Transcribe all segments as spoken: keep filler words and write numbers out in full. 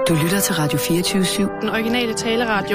Du lytter til Radio fireogtyve syv. Den originale taleradio.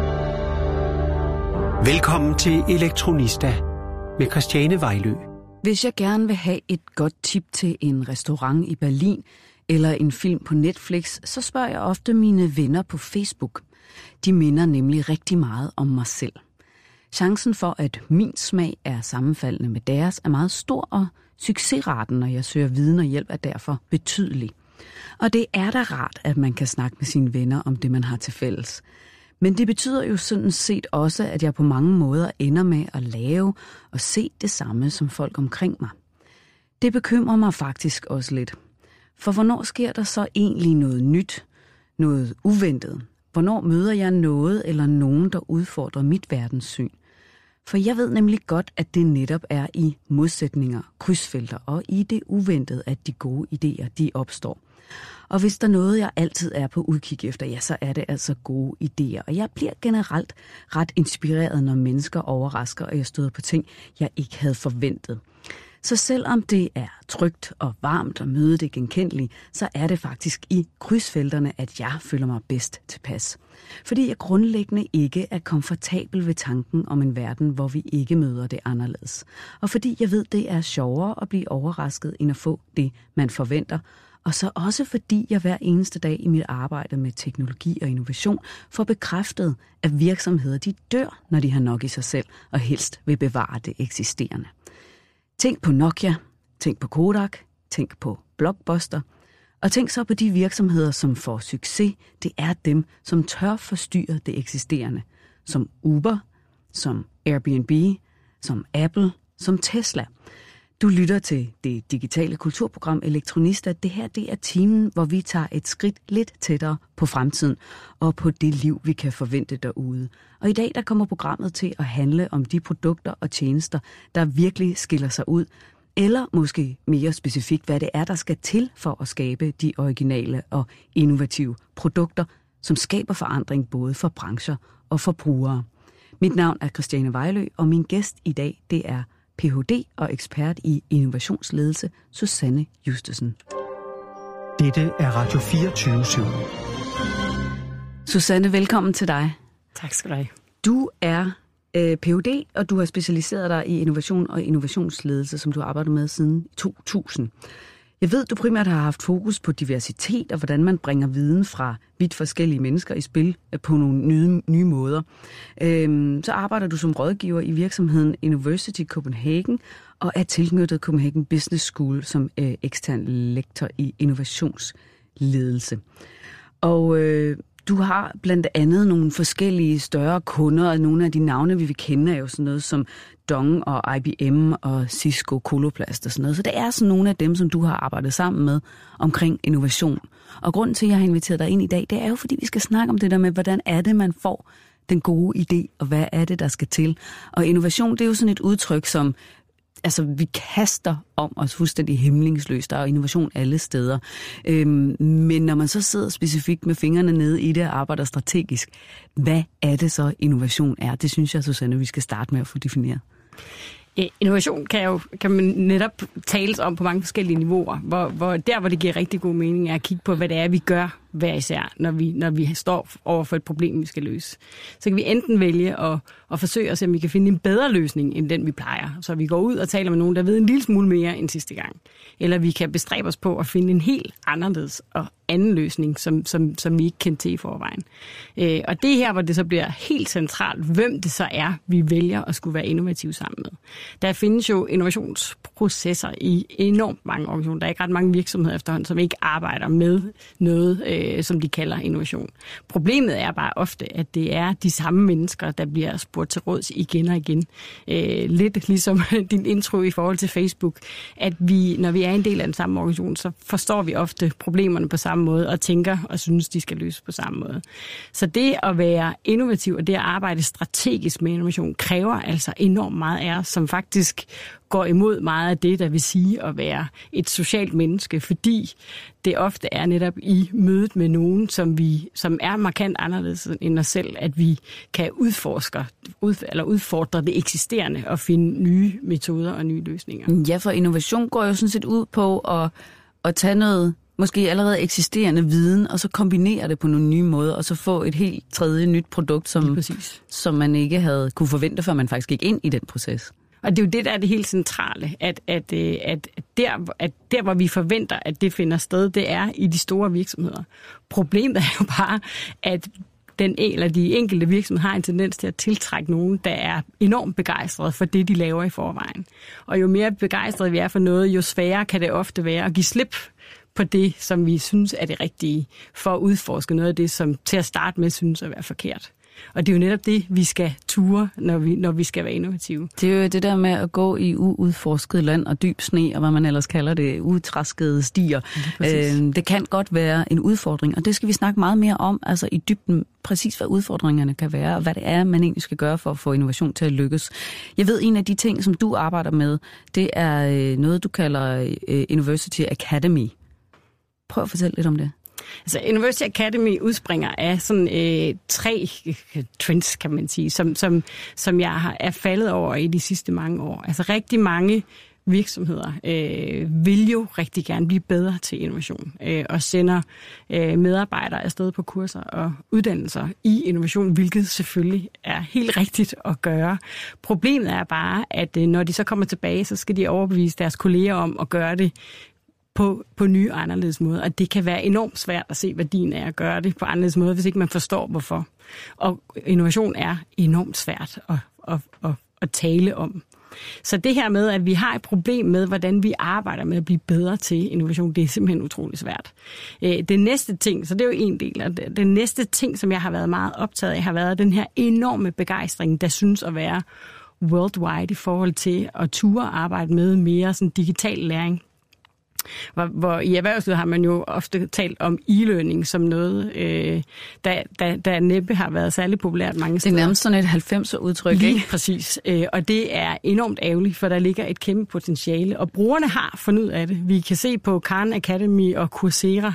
Velkommen til Elektronista med Christiane Vejlø. Hvis jeg gerne vil have et godt tip til en restaurant i Berlin eller en film på Netflix, så spørger jeg ofte mine venner på Facebook. De minder nemlig rigtig meget om mig selv. Chancen for, at min smag er sammenfaldende med deres, er meget stor, og succesraten, når jeg søger viden og hjælp, er derfor betydelig. Og det er da rart, at man kan snakke med sine venner om det, man har til fælles. Men det betyder jo sådan set også, at jeg på mange måder ender med at lave og se det samme som folk omkring mig. Det bekymrer mig faktisk også lidt. For hvornår sker der så egentlig noget nyt, noget uventet? Hvornår møder jeg noget eller nogen, der udfordrer mit verdenssyn? For jeg ved nemlig godt, at det netop er i modsætninger, krydsfelter og i det uventede, at de gode idéer, de opstår. Og hvis der er noget, jeg altid er på udkig efter, ja, så er det altså gode idéer. Og jeg bliver generelt ret inspireret, når mennesker overrasker, og jeg støder på ting, jeg ikke havde forventet. Så selvom det er trygt og varmt og mødet er genkendeligt, så er det faktisk i krydsfelterne, at jeg føler mig bedst tilpas. Fordi jeg grundlæggende ikke er komfortabel ved tanken om en verden, hvor vi ikke møder det anderledes. Og fordi jeg ved, det er sjovere at blive overrasket, end at få det, man forventer. Og så også fordi jeg hver eneste dag i mit arbejde med teknologi og innovation får bekræftet, at virksomheder de dør, når de har nok i sig selv, og helst vil bevare det eksisterende. Tænk på Nokia, tænk på Kodak, tænk på Blockbuster, og tænk så på de virksomheder, som får succes. Det er dem, som tør forstyrre det eksisterende. Som Uber, som Airbnb, som Apple, som Tesla. Du lytter til det digitale kulturprogram Elektronista. Det her det er timen, hvor vi tager et skridt lidt tættere på fremtiden og på det liv, vi kan forvente derude. Og i dag der kommer programmet til at handle om de produkter og tjenester, der virkelig skiller sig ud. Eller måske mere specifikt, hvad det er, der skal til for at skabe de originale og innovative produkter, som skaber forandring både for brancher og for brugere. Mit navn er Christiane Vejlø, og min gæst i dag det er P H D og ekspert i innovationsledelse, Susanne Justesen. Dette er Radio fireogtyve syv. Susanne, velkommen til dig. Tak skal du have. Du er øh, P H D, og du har specialiseret dig i innovation og innovationsledelse, som du har arbejdet med siden to tusind. Jeg ved, du primært har haft fokus på diversitet og hvordan man bringer viden fra vidt forskellige mennesker i spil på nogle nye, nye måder. Øhm, så arbejder du som rådgiver i virksomheden University Copenhagen og er tilknyttet Copenhagen Business School som øh, ekstern lektor i innovationsledelse. Og øh, du har blandt andet nogle forskellige større kunder, og nogle af de navne, vi vil kende, er jo sådan noget som Dong og I B M og Cisco, Coloplast og sådan noget. Så det er sådan nogle af dem, som du har arbejdet sammen med omkring innovation. Og grunden til, at jeg har inviteret dig ind i dag, det er jo, fordi vi skal snakke om det der med, hvordan er det, man får den gode idé, og hvad er det, der skal til. Og innovation, det er jo sådan et udtryk, som altså, vi kaster om os fuldstændig hæmningsløst. Der er innovation alle steder. Øhm, men når man så sidder specifikt med fingrene nede i det og arbejder strategisk, hvad er det så, innovation er? Det synes jeg, Susanne, vi skal starte med at få defineret. Innovation kan jo kan man netop tales om på mange forskellige niveauer, hvor, hvor der, hvor det giver rigtig god mening, er at kigge på, hvad det er, vi gør hver især, når vi, når vi står over for et problem, vi skal løse. Så kan vi enten vælge at, at forsøge at se, om vi kan finde en bedre løsning, end den vi plejer. Så vi går ud og taler med nogen, der ved en lille smule mere end sidste gang. Eller vi kan bestræbe os på at finde en helt anderledes og anden løsning, som, som, som vi ikke kendte til i forvejen. Øh, og det er her, hvor det så bliver helt centralt, hvem det så er, vi vælger at skulle være innovative sammen med. Der findes jo innovationsprocesser i enormt mange organisationer. Der er ikke ret mange virksomheder efterhånden, som ikke arbejder med noget, øh, som de kalder innovation. Problemet er bare ofte, at det er de samme mennesker, der bliver spurgt til råds igen og igen. Øh, lidt ligesom din intro i forhold til Facebook, at vi, når vi er en del af den samme organisation, så forstår vi ofte problemerne på samme måde og tænker og synes, de skal løses på samme måde. Så det at være innovativ og det at arbejde strategisk med innovation kræver altså enormt meget af os, som faktisk går imod meget af det, der vil sige at være et socialt menneske, fordi det ofte er netop i mødet med nogen, som vi, som er markant anderledes end os selv, at vi kan udforske ud, eller udfordre det eksisterende og finde nye metoder og nye løsninger. Ja, for innovation går jo sådan set ud på at, at tage noget måske allerede eksisterende viden, og så kombinere det på nogle nye måder, og så få et helt tredje nyt produkt, som, som man ikke havde kunne forvente, før man faktisk gik ind i den proces. Og det er jo det, der er det helt centrale, at, at, at, der, at der, hvor vi forventer, at det finder sted, det er i de store virksomheder. Problemet er jo bare, at den eller de enkelte virksomheder har en tendens til at tiltrække nogen, der er enormt begejstrede for det, de laver i forvejen. Og jo mere begejstrede vi er for noget, jo sværere kan det ofte være at give slip på det, som vi synes er det rigtige, for at udforske noget af det, som til at starte med synes at være forkert. Og det er jo netop det, vi skal ture, når vi, når vi skal være innovative. Det er jo det der med at gå i uudforsket land og dyb sne, og hvad man ellers kalder det, utræskede stier. Øh, det kan godt være en udfordring, og det skal vi snakke meget mere om, altså i dybden, præcis hvad udfordringerne kan være, og hvad det er, man egentlig skal gøre for at få innovation til at lykkes. Jeg ved, en af de ting, som du arbejder med, det er noget, du kalder University Academy. Prøv at fortælle lidt om det. Altså, University Academy udspringer af sådan øh, tre trends, kan man sige, som, som, som jeg har er faldet over i de sidste mange år. Altså, rigtig mange virksomheder øh, vil jo rigtig gerne blive bedre til innovation øh, og sender øh, medarbejdere afsted på kurser og uddannelser i innovation, hvilket selvfølgelig er helt rigtigt at gøre. Problemet er bare, at øh, når de så kommer tilbage, så skal de overbevise deres kolleger om at gøre det På, på nye og anderledes måder. Og det kan være enormt svært at se værdien af at gøre det på anderledes måder, hvis ikke man forstår, hvorfor. Og innovation er enormt svært at, at, at, at tale om. Så det her med, at vi har et problem med, hvordan vi arbejder med at blive bedre til innovation, det er simpelthen utrolig svært. Det næste ting, så det er jo en del af det, det næste ting, som jeg har været meget optaget af, har været den her enorme begejstring, der synes at være worldwide i forhold til at ture arbejde med mere sådan digital læring. Hvor, hvor i erhvervslivet har man jo ofte talt om e-learning som noget, øh, der, der, der næppe har været særlig populært mange steder. Det er nærmest sådan et halvfemser udtryk, Lige ikke? Præcis. Øh, og det er enormt ærgerligt, for der ligger et kæmpe potentiale. Og brugerne har fundet ud af det. Vi kan se på Khan Academy og Coursera,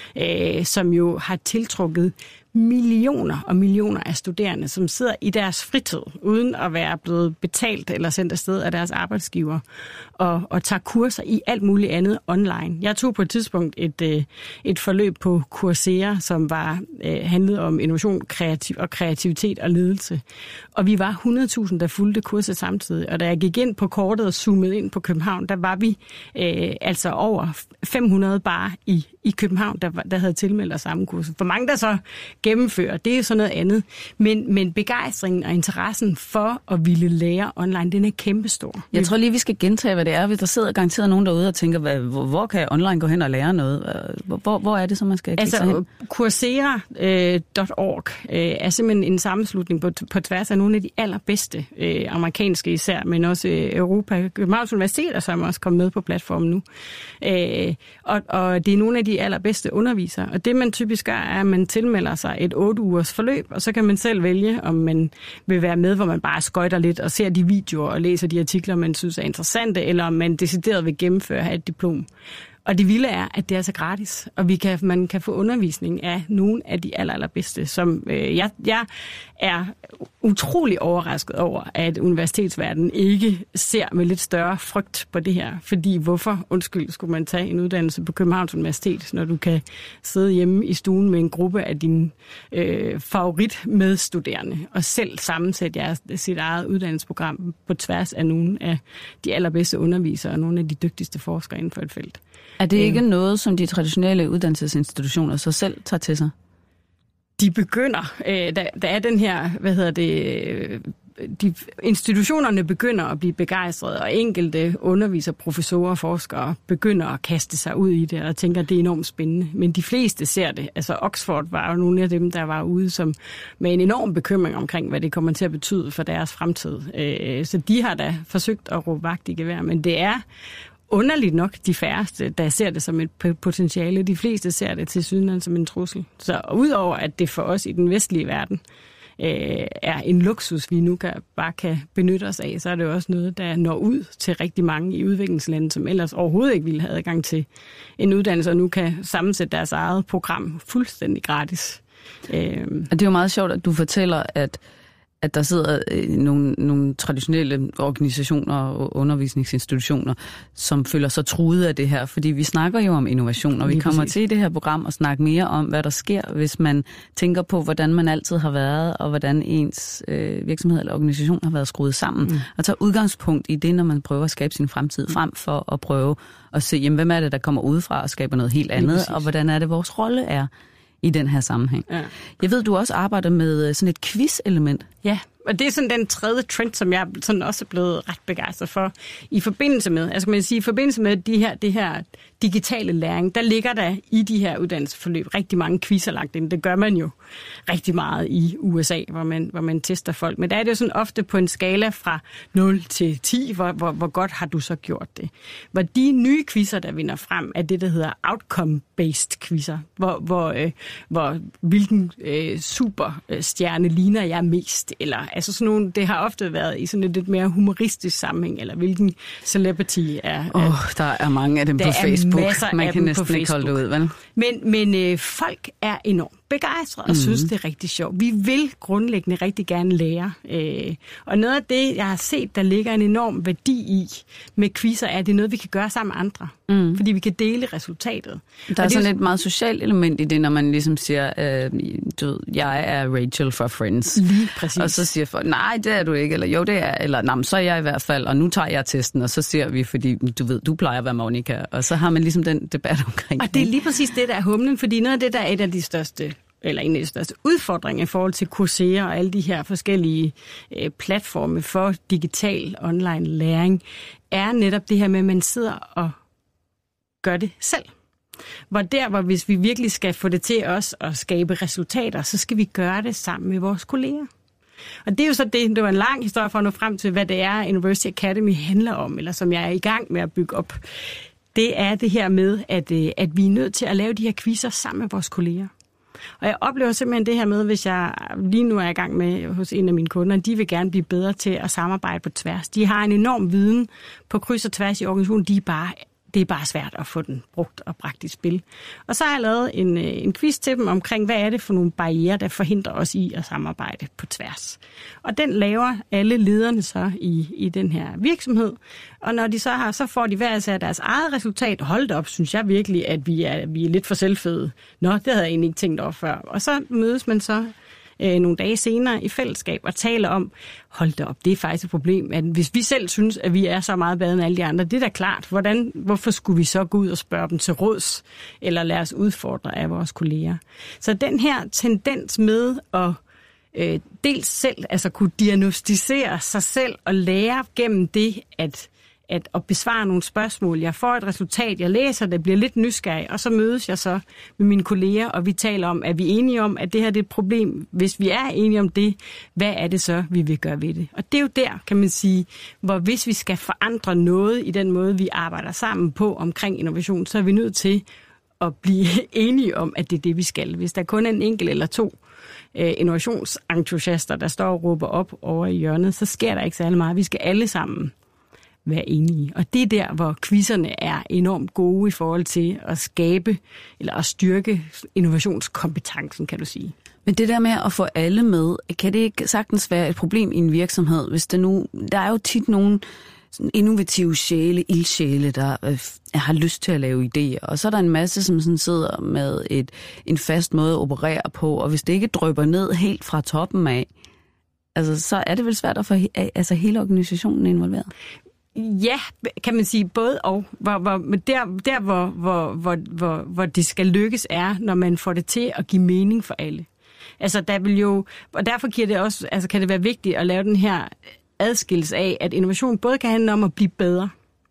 øh, som jo har tiltrukket millioner og millioner af studerende, som sidder i deres fritid, uden at være blevet betalt eller sendt afsted af deres arbejdsgiver, og, og tager kurser i alt muligt andet online. Jeg tog på et tidspunkt et, et forløb på Coursera, som var eh, handlede om innovation, kreativ og kreativitet og ledelse. Og vi var hundrede tusind, der fulgte kurset samtidig. Og da jeg gik ind på kortet og zoomede ind på København, der var vi eh, altså over fem hundrede bare i, i København, der, der havde tilmeldt os samme kurs. For mange, der så gennemfører, det er jo sådan noget andet. Men, men begejstringen og interessen for at ville lære online, den er kæmpestor. Jeg tror lige, vi skal gentage, hvad det er. Hvis der sidder garanteret nogen derude og tænker, hvad, hvor, hvor kan jeg online gå hen og lære noget? Hvor, hvor er det så, man skal kigge sig hen? Altså, Coursera punktum org øh, er simpelthen en sammenslutning på, på tværs af nogle af de allerbedste øh, amerikanske især, men også øh, Europa. Københavns Universitet, som også kommet med på platformen nu. Øh, og, og det er nogle af de allerbedste undervisere. Og det, man typisk gør, er, at man tilmelder sig et otte ugers forløb, og så kan man selv vælge, om man vil være med, hvor man bare skøjter lidt og ser de videoer og læser de artikler, man synes er interessante, eller om man decideret vil gennemføre et diplom. Og det vilde er, at det er så gratis, og vi kan, man kan få undervisning af nogle af de aller, allerbedste, som øh, jeg, jeg er utrolig overrasket over, at universitetsverdenen ikke ser med lidt større frygt på det her. Fordi hvorfor, undskyld, skulle man tage en uddannelse på Københavns Universitet, når du kan sidde hjemme i stuen med en gruppe af dine øh, favoritmedstuderende, og selv sammensætte jeres, sit eget uddannelsesprogram på tværs af nogle af de allerbedste undervisere og nogle af de dygtigste forskere inden for et felt. Er det ikke noget, som de traditionelle uddannelsesinstitutioner så selv tager til sig? De begynder, øh, der, der er den her, hvad hedder det, de, institutionerne begynder at blive begejstrede, og enkelte undervisere, professorer og forskere begynder at kaste sig ud i det, og tænker, at det er enormt spændende. Men de fleste ser det. Altså Oxford var jo nogle af dem, der var ude som, med en enorm bekymring omkring, hvad det kommer til at betyde for deres fremtid. Øh, så de har da forsøgt at råbe vagt i gevær, men det er underligt nok de færreste, der ser det som et potentiale. De fleste ser det til syden som en trussel. Så udover at det for os i den vestlige verden øh, er en luksus, vi nu kan, bare kan benytte os af, så er det også noget, der når ud til rigtig mange i udviklingslande, som ellers overhovedet ikke ville have adgang til en uddannelse, og nu kan sammensætte deres eget program fuldstændig gratis. Øh. Og det er jo meget sjovt, at du fortæller, at at der sidder øh, nogle, nogle traditionelle organisationer og undervisningsinstitutioner, som føler sig truet af det her, fordi vi snakker jo om innovation, og vi kommer præcis. til i det her program at snakke mere om, hvad der sker, hvis man tænker på, hvordan man altid har været, og hvordan ens øh, virksomhed eller organisation har været skruet sammen, mm. og tager udgangspunkt i det, når man prøver at skabe sin fremtid, frem for at prøve at se, jamen, hvem er det, der kommer udefra og skaber noget helt andet, og hvordan er det, vores rolle er i den her sammenhæng. Ja. Jeg ved, du også arbejder med sådan et quiz-element. Ja, og det er sådan den tredje trend, som jeg sådan også er blevet ret begejstret for i forbindelse med, altså man sige, i forbindelse med de her, det her digitale læring, der ligger der i de her uddannelsesforløb rigtig mange quizzer lagt ind. Det gør man jo rigtig meget i U S A, hvor man, hvor man tester folk. Men der er det jo sådan ofte på en skala fra nul til ti, hvor, hvor, hvor godt har du så gjort det. Hvor de nye quizzer, der vinder frem, er det, der hedder outcome-based quizzer, hvor, hvor, øh, hvor hvilken øh, superstjerne ligner jeg mest, eller altså sådan nogle, det har ofte været i sådan et lidt mere humoristisk sammenhæng, eller hvilken celebrity er... Åh, oh, der er mange af dem på Facebook. Man kan næsten ikke holde det ud, vel? Men, men øh, folk er enormt begejstrede og mm. synes, det er rigtig sjovt. Vi vil grundlæggende rigtig gerne lære. Øh, og noget af det, jeg har set, der ligger en enorm værdi i med quizzer, er, at det er noget, vi kan gøre sammen med andre. Mm. Fordi vi kan dele resultatet. Der er sådan et meget socialt element i det, når man ligesom siger, øh, du ved, jeg er Rachel fra Friends. Lige præcis. Og så siger folk, nej, det er du ikke, eller jo, det er, eller nej, så er jeg i hvert fald, og nu tager jeg testen, og så ser vi, fordi du ved, du plejer at være Monica, og så har man ligesom den debat omkring og det. er lige præcis det, der er humlen, fordi noget af det, der er et af de største eller en af de største udfordringer i forhold til Coursera og alle de her forskellige øh, platforme for digital online læring, er netop det her med, at man sidder og gør det selv. Hvor der, hvor hvis vi virkelig skal få det til os at skabe resultater, så skal vi gøre det sammen med vores kolleger. Og det er jo så det, det var en lang historie for at nå frem til, hvad det er, University Academy handler om, eller som jeg er i gang med at bygge op. Det er det her med, at, at vi er nødt til at lave de her quizzer sammen med vores kolleger. Og jeg oplever simpelthen det her med, hvis jeg lige nu er i gang med hos en af mine kunder, de vil gerne blive bedre til at samarbejde på tværs. De har en enorm viden på kryds og tværs i organisationen, de er bare... Det er bare svært at få den brugt og bragt i spil. Og så har jeg lavet en, en quiz til dem omkring, hvad er det for nogle barrierer, der forhindrer os i at samarbejde på tværs. Og den laver alle lederne så i, i den her virksomhed. Og når de så har, så får de hver af deres eget resultat. Hold da op, synes jeg virkelig, at vi er, vi er lidt for selvfede. Nå, det havde jeg egentlig ikke tænkt over før. Og så mødes man så øh, nogle dage senere i fællesskab og taler om, hold da op, det er faktisk et problem, at hvis vi selv synes, at vi er så meget bedre end alle de andre, det er da klart. Hvordan, hvorfor skulle vi så gå ud og spørge dem til råds, eller lade os udfordre af vores kolleger? Så den her tendens med at øh, dels selv, altså kunne diagnostisere sig selv og lære gennem det, at At, at besvare nogle spørgsmål. Jeg får et resultat, jeg læser det, bliver lidt nysgerrig, og så mødes jeg så med mine kolleger, og vi taler om, at vi er enige om, at det her det er et problem. Hvis vi er enige om det, hvad er det så, vi vil gøre ved det? Og det er jo der, kan man sige, hvor hvis vi skal forandre noget i den måde, vi arbejder sammen på omkring innovation, så er vi nødt til at blive enige om, at det er det, vi skal. Hvis der kun er en enkelt eller to øh, innovationsentusiaster, der står og råber op over i hjørnet, så sker der ikke særlig meget. Vi skal alle sammen være enige. Og det er der, hvor quizzerne er enormt gode i forhold til at skabe eller at styrke innovationskompetencen, kan du sige. Men det der med at få alle med, kan det ikke sagtens være et problem i en virksomhed, hvis det nu, der er jo tit nogle innovative sjæle, ildsjæle, der øh, har lyst til at lave idéer, og så er der en masse, som sådan sidder med et, en fast måde at operere på, og hvis det ikke drypper ned helt fra toppen af, altså, så er det vel svært at få altså, hele organisationen involveret. Ja, kan man sige både og. Hvor, hvor, men der, der hvor, hvor, hvor, hvor, hvor det skal lykkes, er, når man får det til at give mening for alle. Altså, der vil jo, og derfor giver det også, altså, kan det være vigtigt at lave den her adskillelse af, at innovation både kan handle om at blive bedre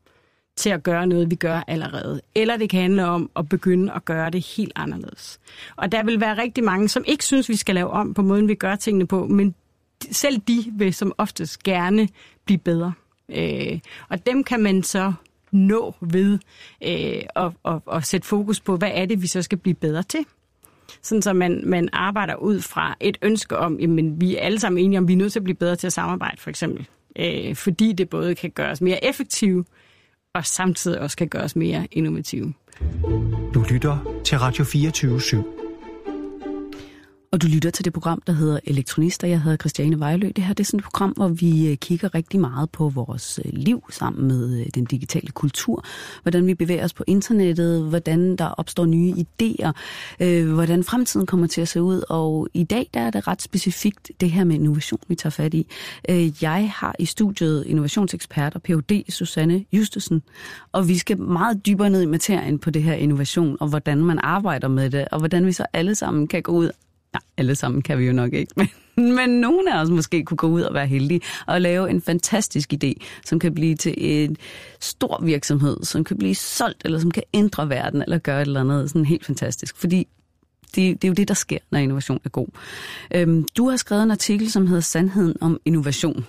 til at gøre noget, vi gør allerede, eller det kan handle om at begynde at gøre det helt anderledes. Og der vil være rigtig mange, som ikke synes, vi skal lave om på måden, vi gør tingene på, men selv de vil som oftest gerne blive bedre. Øh, og dem kan man så nå ved øh, at, at, at sætte fokus på, hvad er det, vi så skal blive bedre til. Sådan så man, man arbejder ud fra et ønske om, jamen vi er alle sammen enige om, vi er nødt til at blive bedre til at samarbejde, for eksempel. Øh, fordi det både kan gøre os mere effektive, og samtidig også kan gøre os mere innovative. Du lytter til Radio fireogtyve syv. Og du lytter til det program, der hedder Elektronister. Jeg hedder Christiane Vejlø. Det her det er sådan et program, hvor vi kigger rigtig meget på vores liv sammen med den digitale kultur. Hvordan vi bevæger os på internettet, hvordan der opstår nye idéer, øh, hvordan fremtiden kommer til at se ud. Og i dag der er det ret specifikt det her med innovation, vi tager fat i. Øh, jeg har i studiet innovationsekspert og P H D Susanne Justesen. Og vi skal meget dybere ned i materien på det her innovation, og hvordan man arbejder med det, og hvordan vi så alle sammen kan gå ud. Nej, alle sammen kan vi jo nok ikke, men, men nogle af os måske kunne gå ud og være heldige og lave en fantastisk idé, som kan blive til en stor virksomhed, som kan blive solgt, eller som kan ændre verden, eller gøre et eller andet sådan helt fantastisk. Fordi det, det er jo det, der sker, når innovation er god. Øhm, du har skrevet en artikel, som hedder Sandheden om innovation.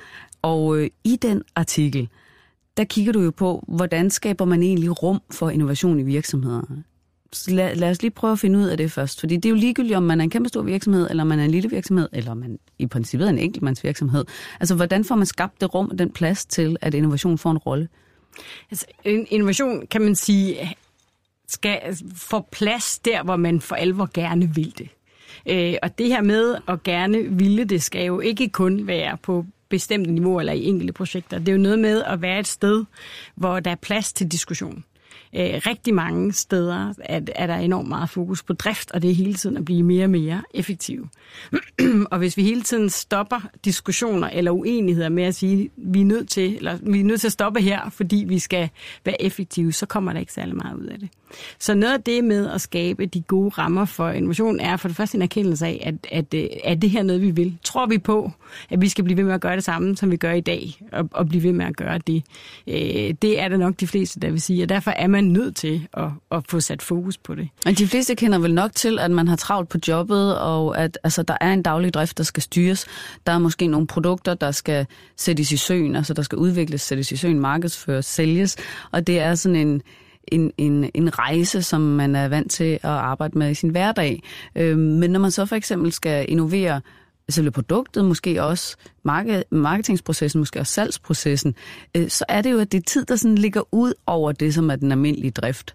Og øh, i den artikel, der kigger du jo på, hvordan skaber man egentlig rum for innovation i virksomheder. Så lad, lad os lige prøve at finde ud af det først. Fordi det er jo ligegyldigt, om man er en kæmpe stor virksomhed, eller man er en lille virksomhed, eller man i princippet er en enkeltmandsvirksomhed. Altså, hvordan får man skabt det rum og den plads til, at innovation får en rolle? Altså, innovation, kan man sige, skal få plads der, hvor man for alvor gerne vil det. Øh, og det her med at gerne ville det, skal jo ikke kun være på bestemte niveauer eller i enkelte projekter. Det er jo noget med at være et sted, hvor der er plads til diskussion. Øh, rigtig mange steder er, er der enormt meget fokus på drift, og det er hele tiden at blive mere og mere effektiv. Og hvis vi hele tiden stopper diskussioner eller uenigheder med at sige, vi er nødt til, eller vi er nødt til at stoppe her, fordi vi skal være effektive, så kommer der ikke særlig meget ud af det. Så noget af det med at skabe de gode rammer for innovation er for det første en erkendelse af, at, at, at er det her noget, vi vil? Tror vi på, at vi skal blive ved med at gøre det samme, som vi gør i dag, og, og blive ved med at gøre det? Øh, det er der nok de fleste, der vil sige, og derfor er man nødt til at, at få sat fokus på det. Og de fleste kender vel nok til, at man har travlt på jobbet, og at altså, der er en daglig drift, der skal styres. Der er måske nogle produkter, der skal sættes i søen, altså der skal udvikles, sættes i søen, markedsføres, sælges, og det er sådan en En, en, en rejse, som man er vant til at arbejde med i sin hverdag. Øhm, men når man så for eksempel skal innovere selve produktet, måske også market, marketingsprocessen, måske også salgsprocessen, øh, så er det jo, at det er tid, der sådan ligger ud over det, som er den almindelige drift.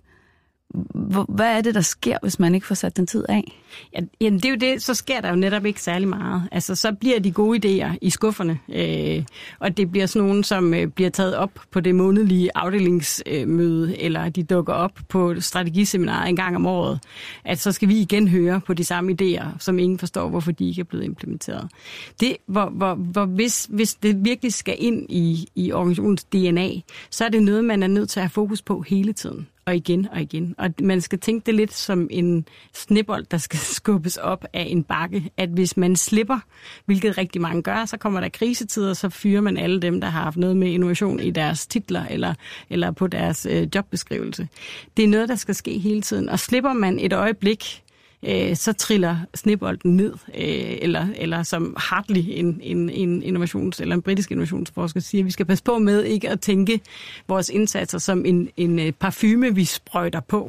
Hvad er det, der sker, hvis man ikke får sat den tid af? Ja, jamen det er jo det, så sker der jo netop ikke særlig meget. Altså, så bliver de gode idéer i skufferne, øh, og det bliver sådan nogle, som øh, bliver taget op på det månedlige afdelingsmøde, øh, eller de dukker op på strategiseminaret en gang om året, at så skal vi igen høre på de samme idéer, som ingen forstår, hvorfor de ikke er blevet implementeret. Det, hvor, hvor, hvor hvis, hvis det virkelig skal ind i, i organisationens D N A, så er det noget, man er nødt til at have fokus på hele tiden. Og igen og igen. Og man skal tænke det lidt som en snebold, der skal skubbes op af en bakke. At hvis man slipper, hvilket rigtig mange gør, så kommer der krisetider, så fyrer man alle dem, der har haft noget med innovation i deres titler eller, eller på deres øh, jobbeskrivelse. Det er noget, der skal ske hele tiden. Og slipper man et øjeblik, øh, så triller snebolden ned. Øh, eller, eller som Hartley, en, en, en, innovations, eller en britisk innovationsforsker, siger, at vi skal passe på med ikke at tænke vores indsatser som en, en parfume, vi sprøjter på.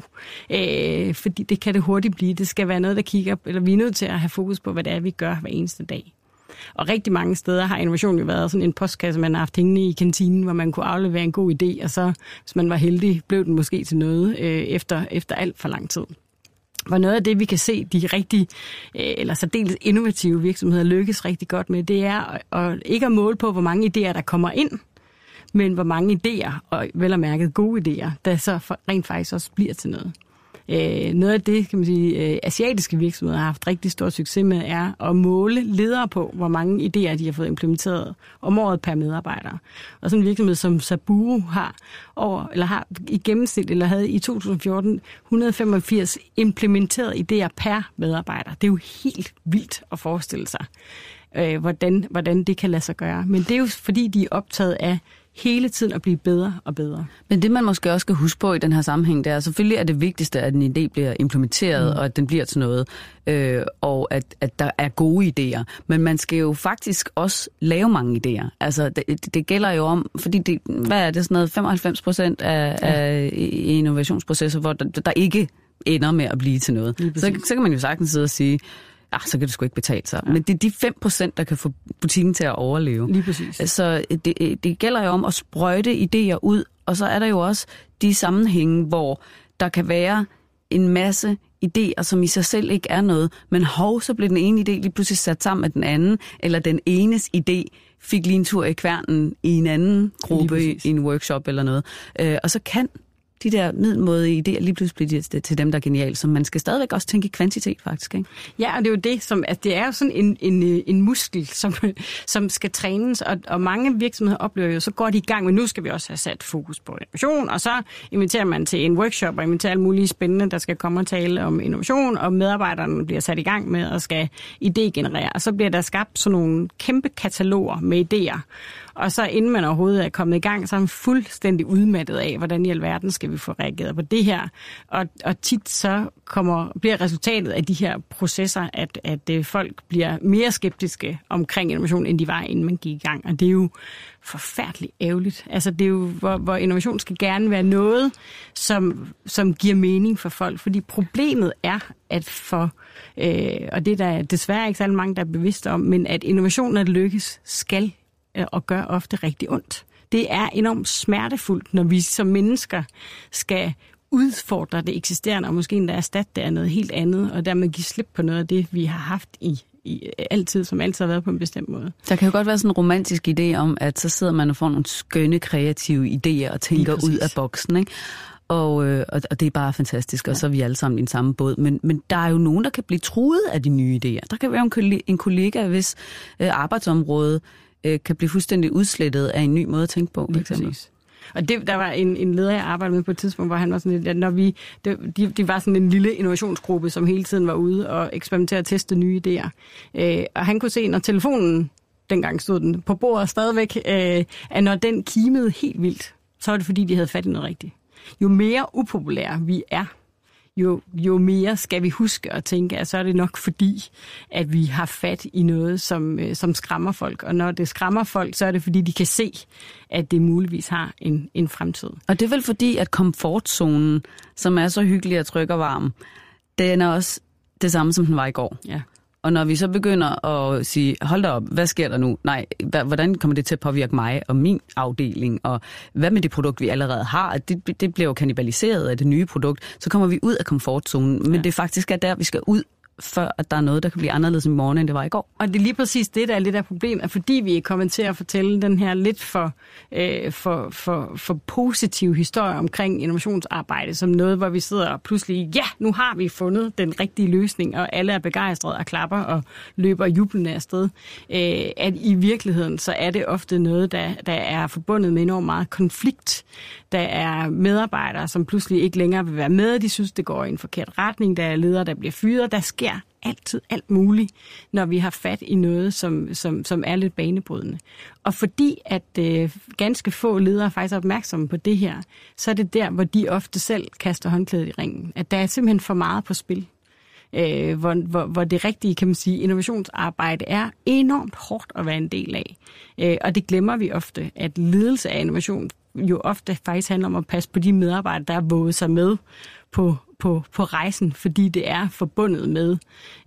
Øh, fordi det kan det hurtigt blive. Det skal være noget, der kigger, eller vi er nødt til at have fokus på, hvad det er, vi gør hver eneste dag. Og rigtig mange steder har innovation jo været sådan en postkasse, man har haft hængende i kantinen, hvor man kunne aflevere en god idé, og så, hvis man var heldig, blev den måske til noget øh, efter, efter alt for lang tid. Hvor noget af det, vi kan se, de rigtig, eller særdeles innovative virksomheder lykkes rigtig godt med, det er at, at ikke at måle på, hvor mange idéer, der kommer ind, men hvor mange idéer, og vel og mærket gode idéer, der så rent faktisk også bliver til noget. Øh, noget af det, kan man sige, øh, asiatiske virksomheder har haft rigtig stor succes med, er at måle ledere på, hvor mange idéer de har fået implementeret om året per medarbejder. Og sådan en virksomhed som Saburo har over, eller har i gennemsnit, eller havde i to tusind og fjorten et hundrede og femogfirs implementerede idéer per medarbejder. Det er jo helt vildt at forestille sig, øh, hvordan, hvordan det kan lade sig gøre. Men det er jo fordi, de er optaget af hele tiden at blive bedre og bedre. Men det, man måske også skal huske på i den her sammenhæng, det er selvfølgelig, at det vigtigste, at en idé bliver implementeret, mm. og at den bliver til noget, øh, og at, at der er gode idéer. Men man skal jo faktisk også lave mange idéer. Altså, det, det gælder jo om, fordi det, hvad er det, sådan noget femoghalvfems procent af, ja. af innovationsprocesser, hvor der, der ikke ender med at blive til noget. Så, så kan man jo sagtens sidde og sige, ja, så kan det sgu ikke betale sig. Ja. Men det er de fem procent, der kan få butikken til at overleve. Lige præcis. Så det, det gælder jo om at sprøjte idéer ud, og så er der jo også de sammenhænge, hvor der kan være en masse idéer, som i sig selv ikke er noget, men hov, så blev den ene idé lige pludselig sat sammen med den anden, eller den enes idé fik lige en tur i kværnen i en anden gruppe, i en workshop eller noget. Øh, og så kan de der middelmådige idéer lige pludselig blive til dem, der er geniale, så man skal stadigvæk også tænke i kvantitet, faktisk, ikke? Ja, og det er jo det, som, at det er jo sådan en, en, en muskel, som, som skal trænes, og, og mange virksomheder oplever jo, så går de i gang med, nu skal vi også have sat fokus på innovation, og så inviterer man til en workshop, og inviterer alle mulige spændende, der skal komme og tale om innovation, og medarbejderne bliver sat i gang med og skal idégenerere, og så bliver der skabt sådan nogle kæmpe kataloger med idéer, og så inden man overhovedet er kommet i gang, så er man fuldstændig udmattet af, hvordan i alverden skal vi få reageret på det her. Og, og tit så kommer, bliver resultatet af de her processer, at, at folk bliver mere skeptiske omkring innovation, end de var, inden man gik i gang. Og det er jo forfærdeligt ærgerligt. Altså det er jo, hvor, hvor innovation skal gerne være noget, som, som giver mening for folk. Fordi problemet er, at for, øh, og det er der desværre ikke så mange, der er bevidste om, men at innovationen, at lykkes, skal og gør ofte rigtig ondt. Det er enormt smertefuldt, når vi som mennesker skal udfordre det eksisterende, og måske endda erstatte det af noget helt andet, og dermed give slip på noget af det, vi har haft i, i altid, som altid har været på en bestemt måde. Der kan jo godt være sådan en romantisk idé om, at så sidder man og får nogle skønne, kreative idéer og tænker ud af boksen, ikke? Og, øh, og det er bare fantastisk, og ja. Så er vi alle sammen i den samme båd. Men, men der er jo nogen, der kan blive truet af de nye idéer. Der kan være en kollega, en kollega hvis øh, arbejdsområde kan blive fuldstændig udslettet af en ny måde at tænke på. For eksempel. Og det, der var en, en leder, jeg arbejdede med på et tidspunkt, hvor han var sådan lidt, at når vi, det, de, de var sådan en lille innovationsgruppe, som hele tiden var ude og eksperimentere og teste nye idéer. Øh, og han kunne se, når telefonen, dengang stod den på bordet stadigvæk, øh, at når den kimede helt vildt, så var det fordi, de havde fat i noget rigtigt. Jo mere upopulære vi er, Jo, jo mere skal vi huske at tænke, at så er det nok fordi, at vi har fat i noget, som, som skræmmer folk. Og når det skræmmer folk, så er det fordi, de kan se, at det muligvis har en, en fremtid. Og det er vel fordi, at komfortzonen, som er så hyggelig og tryg og varm, den er også det samme, som den var i går. Ja. Og når vi så begynder at sige, hold da op, hvad sker der nu? Nej, hvordan kommer det til at påvirke mig og min afdeling? Og hvad med det produkt, vi allerede har? Det, det bliver jo kannibaliseret af det nye produkt. Så kommer vi ud af komfortzonen. Men ja. Det faktisk er der, vi skal ud, før at der er noget, der kan blive anderledes i morgen, end det var i går. Og det er lige præcis det, der er lidt af problemet, at fordi vi er kommet til at fortælle den her lidt for, øh, for, for, for positiv historie omkring innovationsarbejde, som noget, hvor vi sidder og pludselig, ja, nu har vi fundet den rigtige løsning, og alle er begejstrede og klapper og løber jublende afsted. Øh, at i virkeligheden, så er det ofte noget, der, der er forbundet med enormt meget konflikt. Der er medarbejdere, som pludselig ikke længere vil være med, de synes, det går i en forkert retning, der er ledere, der bliver fyret, der sker altid alt muligt, når vi har fat i noget, som, som, som er lidt banebrydende. Og fordi at øh, ganske få ledere faktisk er opmærksomme på det her, så er det der, hvor de ofte selv kaster håndklædet i ringen. At der er simpelthen for meget på spil. Øh, hvor, hvor, hvor det rigtige, kan man sige, innovationsarbejde er enormt hårdt at være en del af. Øh, og det glemmer vi ofte, at ledelse af innovation jo ofte faktisk handler om at passe på de medarbejdere, der er våget sig med på På, på rejsen, fordi det er forbundet med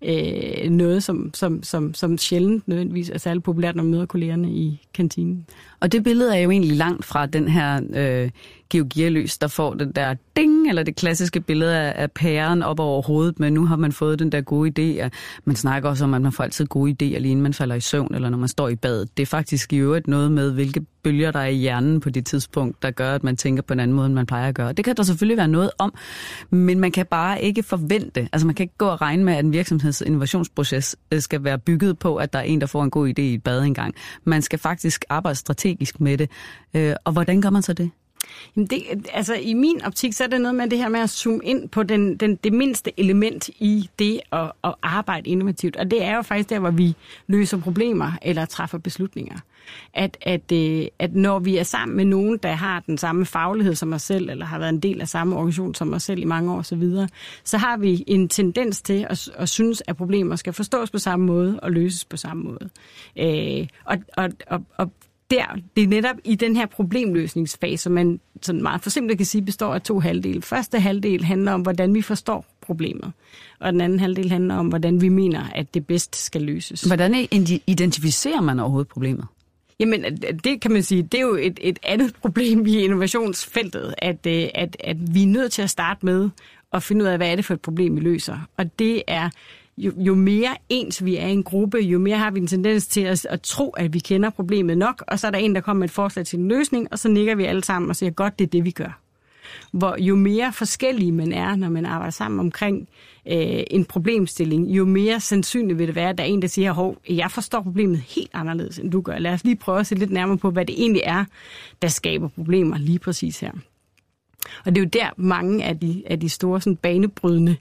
øh, noget, som, som, som, som sjældent nødvendigvis er særlig populært, når man møder kollegerne i kantinen. Og det billede er jo egentlig langt fra den her øh, Georg Gearløs, der får den der ding, eller det klassiske billede af, af pæren op over hovedet, men nu har man fået den der gode idé. Man snakker også om, at man får altid gode idéer, lige inden man falder i søvn, eller når man står i badet. Det er faktisk i øvrigt noget med, hvilke bølger der er i hjernen på det tidspunkt, der gør, at man tænker på en anden måde, end man plejer at gøre. Det kan der selvfølgelig være noget om, men man kan bare ikke forvente, altså man kan ikke gå og regne med, at en virksomheds innovationsproces skal være bygget på, at der er en, der får en god idé i et bad engang. Man skal faktisk arbejde strategisk med det. Og hvordan gør man så det? Jamen det, altså i min optik, så er det noget med det her med at zoome ind på den, den, det mindste element i det at, at arbejde innovativt. Og det er jo faktisk der, hvor vi løser problemer eller træffer beslutninger. At, at, at når vi er sammen med nogen, der har den samme faglighed som os selv, eller har været en del af samme organisation som os selv i mange år osv., så har vi en tendens til at, at synes, at problemer skal forstås på samme måde og løses på samme måde. Øh, og, og, og, og Der, det er netop i den her problemløsningsfase, som man sådan meget forsimplet kan sige, består af to halvdele. Første halvdel handler om, hvordan vi forstår problemet, og den anden halvdel handler om, hvordan vi mener, at det bedst skal løses. Hvordan identificerer man overhovedet problemet? Jamen, det kan man sige, det er jo et, et andet problem i innovationsfeltet, at, at, at vi er nødt til at starte med at finde ud af, hvad er det for et problem, vi løser. Og det er, jo, jo mere ens vi er i en gruppe, jo mere har vi en tendens til at, at tro, at vi kender problemet nok, og så er der en, der kommer med et forslag til en løsning, og så nikker vi alle sammen og siger, godt, det er det, vi gør. Hvor jo mere forskellige man er, når man arbejder sammen omkring øh, en problemstilling, jo mere sandsynligt vil det være, at der er en, der siger, hov, jeg forstår problemet helt anderledes, end du gør. Lad os lige prøve at se lidt nærmere på, hvad det egentlig er, der skaber problemer lige præcis her. Og det er jo der, mange af de, af de store sådan, banebrydende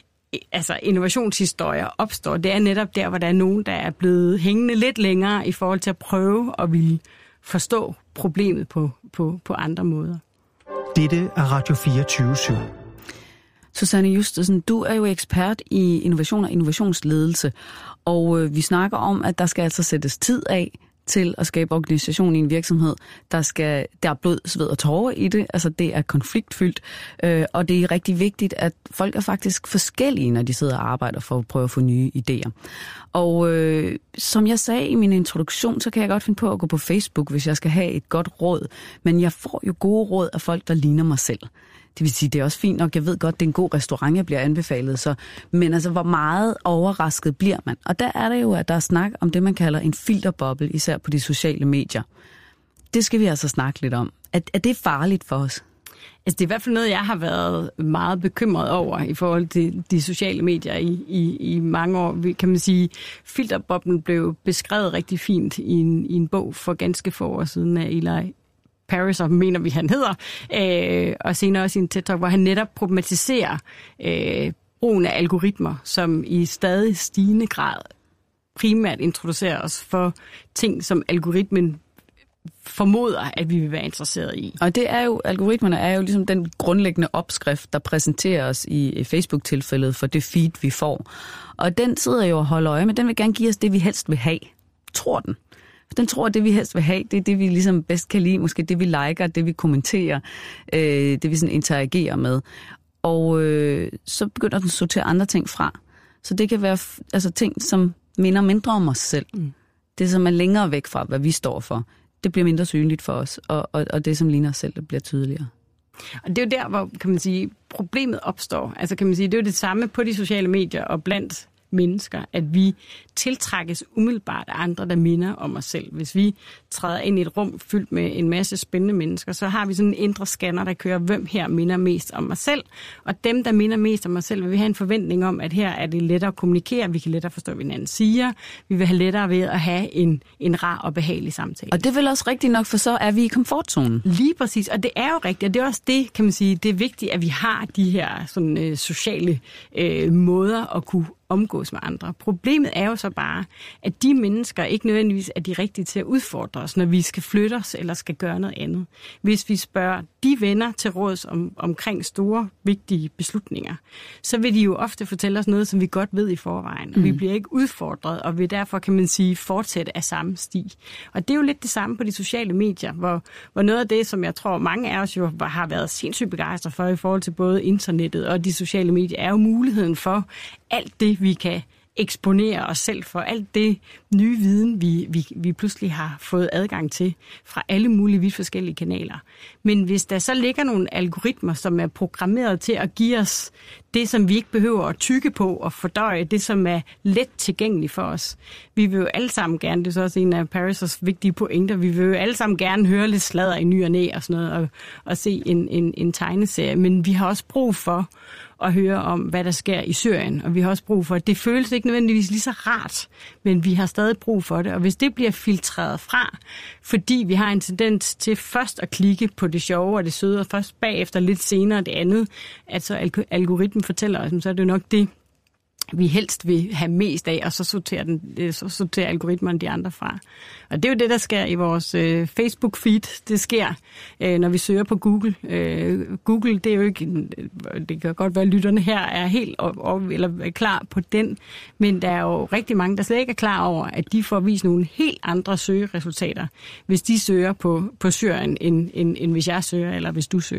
altså innovationshistorier opstår. Det er netop der, hvor der er nogen, der er blevet hængende lidt længere i forhold til at prøve at ville forstå problemet på, på, på andre måder. Dette er Radio fireogtyve syv. Susanne Justesen, du er jo ekspert i innovation og innovationsledelse, og øh, vi snakker om, at der skal altså sættes tid af til at skabe organisation i en virksomhed. Der skal der er blod, sved og tårer i det, altså det er konfliktfyldt, øh, og det er rigtig vigtigt, at folk er faktisk forskellige, når de sidder og arbejder for at prøve at få nye idéer. Og øh, som jeg sagde i min introduktion, så kan jeg godt finde på at gå på Facebook, hvis jeg skal have et godt råd, men jeg får jo gode råd af folk, der ligner mig selv. Det vil sige, det er også fint nok. Jeg ved godt, det er en god restaurant, jeg bliver anbefalet. Så. Men altså, hvor meget overrasket bliver man? Og der er det jo, at der er snak om det, man kalder en filterboble, især på de sociale medier. Det skal vi altså snakke lidt om. Er, er det farligt for os? Altså, det er i hvert fald noget, jeg har været meget bekymret over i forhold til de sociale medier i, i, i mange år. Kan man sige, filterboblen blev beskrevet rigtig fint i en, i en bog for ganske få år siden af Eli Paris, og mener vi, han hedder, øh, og senere også i en TED-talk, hvor han netop problematiserer øh, brugen af algoritmer, som i stadig stigende grad primært introducerer os for ting, som algoritmen formoder, at vi vil være interesseret i. Og det er jo, algoritmerne er jo ligesom den grundlæggende opskrift, der præsenterer os i Facebook-tilfældet for det feed, vi får. Og den sidder jo og holder øje med, den vil gerne give os det, vi helst vil have. Tror den. Den tror, at det, vi helst vil have, det er det, vi ligesom bedst kan lide. Måske det, vi liker, det, vi kommenterer, øh, det, vi sådan interagerer med. Og øh, så begynder den at sortere andre ting fra. Så det kan være altså, ting, som minder mindre om os selv. Mm. Det, som er længere væk fra, hvad vi står for, det bliver mindre synligt for os. Og, og, og det, som ligner os selv, det bliver tydeligere. Og det er jo der, hvor kan man sige, problemet opstår. Altså kan man sige, det er jo det samme på de sociale medier og blandt mennesker, at vi tiltrækkes umiddelbart af andre, der minder om os selv. Hvis vi træder ind i et rum fyldt med en masse spændende mennesker, så har vi sådan en indre scanner, der kører, hvem her minder mest om mig selv. Og dem, der minder mest om mig selv, vil vi have en forventning om, at her er det lettere at kommunikere, vi kan lettere forstå, hvad hinanden siger, vi vil have lettere ved at have en, en rar og behagelig samtale. Og det er vel også rigtigt nok, for så er vi i komfortzonen. Lige præcis, og det er jo rigtigt, og det er også det, kan man sige, det er vigtigt, at vi har de her sådan, øh, sociale øh, måder at kunne omgås med andre. Problemet er jo så bare, at de mennesker ikke nødvendigvis er de rigtige til at udfordre os, når vi skal flytte os eller skal gøre noget andet. Hvis vi spørger de venner til råds om, omkring store, vigtige beslutninger, så vil de jo ofte fortælle os noget, som vi godt ved i forvejen. Og mm. vi bliver ikke udfordret, og vil derfor, kan man sige, fortsætte af samme sti. Og det er jo lidt det samme på de sociale medier, hvor, hvor noget af det, som jeg tror, mange af os jo har været sindssygt begejstret for i forhold til både internettet og de sociale medier, er jo muligheden for alt det, vi kan eksponere os selv for, alt det nye viden, vi, vi, vi pludselig har fået adgang til fra alle mulige vidt forskellige kanaler. Men hvis der så ligger nogle algoritmer, som er programmeret til at give os det, som vi ikke behøver at tygge på og fordøje, det, som er let tilgængeligt for os. Vi vil jo alle sammen gerne, det er så også en af Paris' vigtige pointer, vi vil jo alle sammen gerne høre lidt sladder i ny og næ og sådan noget, og, og se en, en, en tegneserie, men vi har også brug for at høre om, hvad der sker i Syrien, og vi har også brug for, at det føles ikke nødvendigvis lige så rart, men vi har stadig brug for det, og hvis det bliver filtreret fra, fordi vi har en tendens til først at klikke på det sjove og det søde, og først bagefter lidt senere det andet, at så algoritmen fortæller os, så er det jo nok det, vi helst vil have mest af, og så sorterer, den, så sorterer algoritmerne de andre fra. Og det er jo det, der sker i vores øh, Facebook-feed. Det sker, øh, når vi søger på Google. Øh, Google, det er jo ikke, det kan godt være, at lytterne her er helt op, op, eller er klar på den, men der er jo rigtig mange, der slet ikke er klar over, at de får vist nogle helt andre søgeresultater, hvis de søger på, på Syrien, end, end, end hvis jeg søger, eller hvis du søger.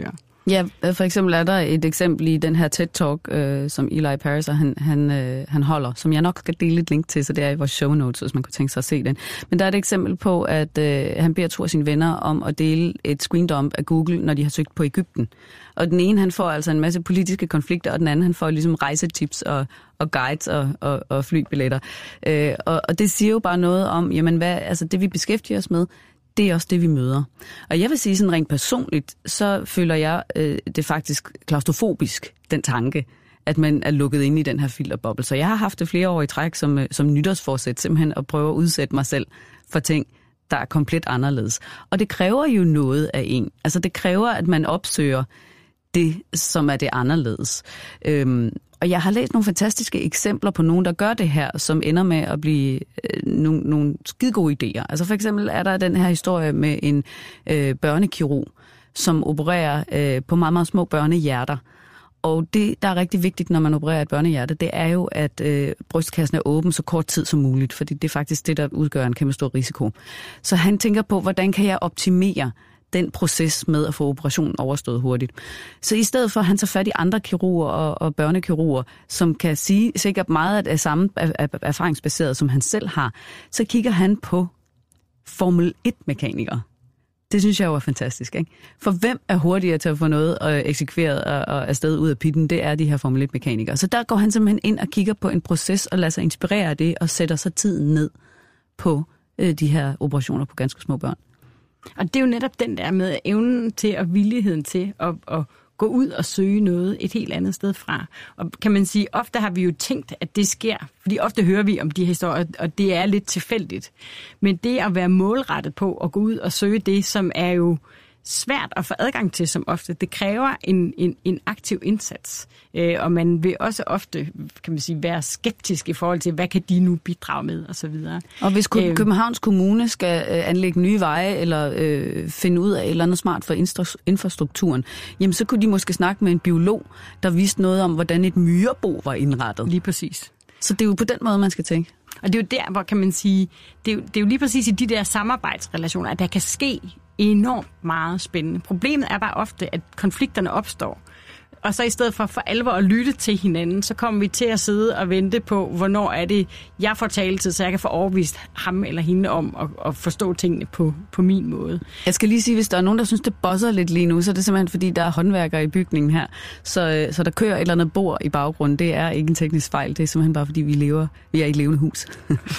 Ja, for eksempel er der et eksempel i den her TED-talk, øh, som Eli Pariser han, han, øh, han holder, som jeg nok skal dele et link til, så det er i vores show notes, hvis man kunne tænke sig at se den. Men der er et eksempel på, at øh, han beder to af sine venner om at dele et screendump af Google, når de har søgt på Egypten. Og den ene, han får altså en masse politiske konflikter, og den anden, han får ligesom rejsetips og, og guides og, og, og flybilletter. Øh, og, og det siger jo bare noget om, jamen hvad, altså det vi beskæftiger os med, det er også det, vi møder. Og jeg vil sige sådan rent personligt, så føler jeg øh, det faktisk klaustrofobisk, den tanke, at man er lukket inde i den her filterboble. Så jeg har haft det flere år i træk som, som nytårsforsæt, simpelthen at prøve at udsætte mig selv for ting, der er komplet anderledes. Og det kræver jo noget af en. Altså det kræver, at man opsøger det, som er det anderledes. Øhm, og jeg har læst nogle fantastiske eksempler på nogen, der gør det her, som ender med at blive øh, nogle, nogle skidegode idéer. Altså for eksempel er der den her historie med en øh, børnekirurg, som opererer øh, på meget, meget små børnehjerter. Og det, der er rigtig vigtigt, når man opererer et børnehjerte, det er jo, at øh, brystkassen er åben så kort tid som muligt, fordi det er faktisk det, der udgør en kæmpe stor risiko. Så han tænker på, hvordan kan jeg optimere den proces med at få operationen overstået hurtigt. Så i stedet for, at han tager fat i andre kirurger og, og børnekirurger, som kan sige sikkert meget af samme erfaringsbaseret, som han selv har, så kigger han på Formel et-mekanikere. Det synes jeg jo er fantastisk, ikke? For hvem er hurtigere til at få noget eksekveret og afsted ud af pitten, det er de her Formel et-mekanikere. Så der går han simpelthen ind og kigger på en proces og lader sig inspirere af det og sætter så tiden ned på øh, de her operationer på ganske små børn. Og det er jo netop den der med evnen til og villigheden til at, at gå ud og søge noget et helt andet sted fra. Og kan man sige, ofte har vi jo tænkt, at det sker, fordi ofte hører vi om de historier, og det er lidt tilfældigt. Men det at være målrettet på at gå ud og søge det, som er jo svært at få adgang til som ofte, det kræver en, en, en aktiv indsats. Øh, og man vil også ofte, kan man sige, være skeptisk i forhold til, hvad kan de nu bidrage med, og så videre. Og hvis Københavns Kommune skal øh, anlægge nye veje, eller øh, finde ud af et eller andet smart for infrastrukturen, jamen så kunne de måske snakke med en biolog, der vidste noget om, hvordan et myrebo var indrettet. Lige præcis. Så det er jo på den måde, man skal tænke. Og det er jo der, hvor kan man sige, det er jo, det er jo lige præcis i de der samarbejdsrelationer, at der kan ske enormt meget spændende. Problemet er bare ofte, at konflikterne opstår. Og så i stedet for for alvor at lytte til hinanden, så kommer vi til at sidde og vente på, hvornår er det, jeg får taletid, så jeg kan få overbevist ham eller hende om at, at forstå tingene på, på min måde. Jeg skal lige sige, hvis der er nogen, der synes, det bosser lidt lige nu, så er det simpelthen, fordi der er håndværkere i bygningen her. Så, så der kører et eller andet bord i baggrunden. Det er ikke en teknisk fejl. Det er simpelthen bare, fordi vi lever, vi er i et levende hus.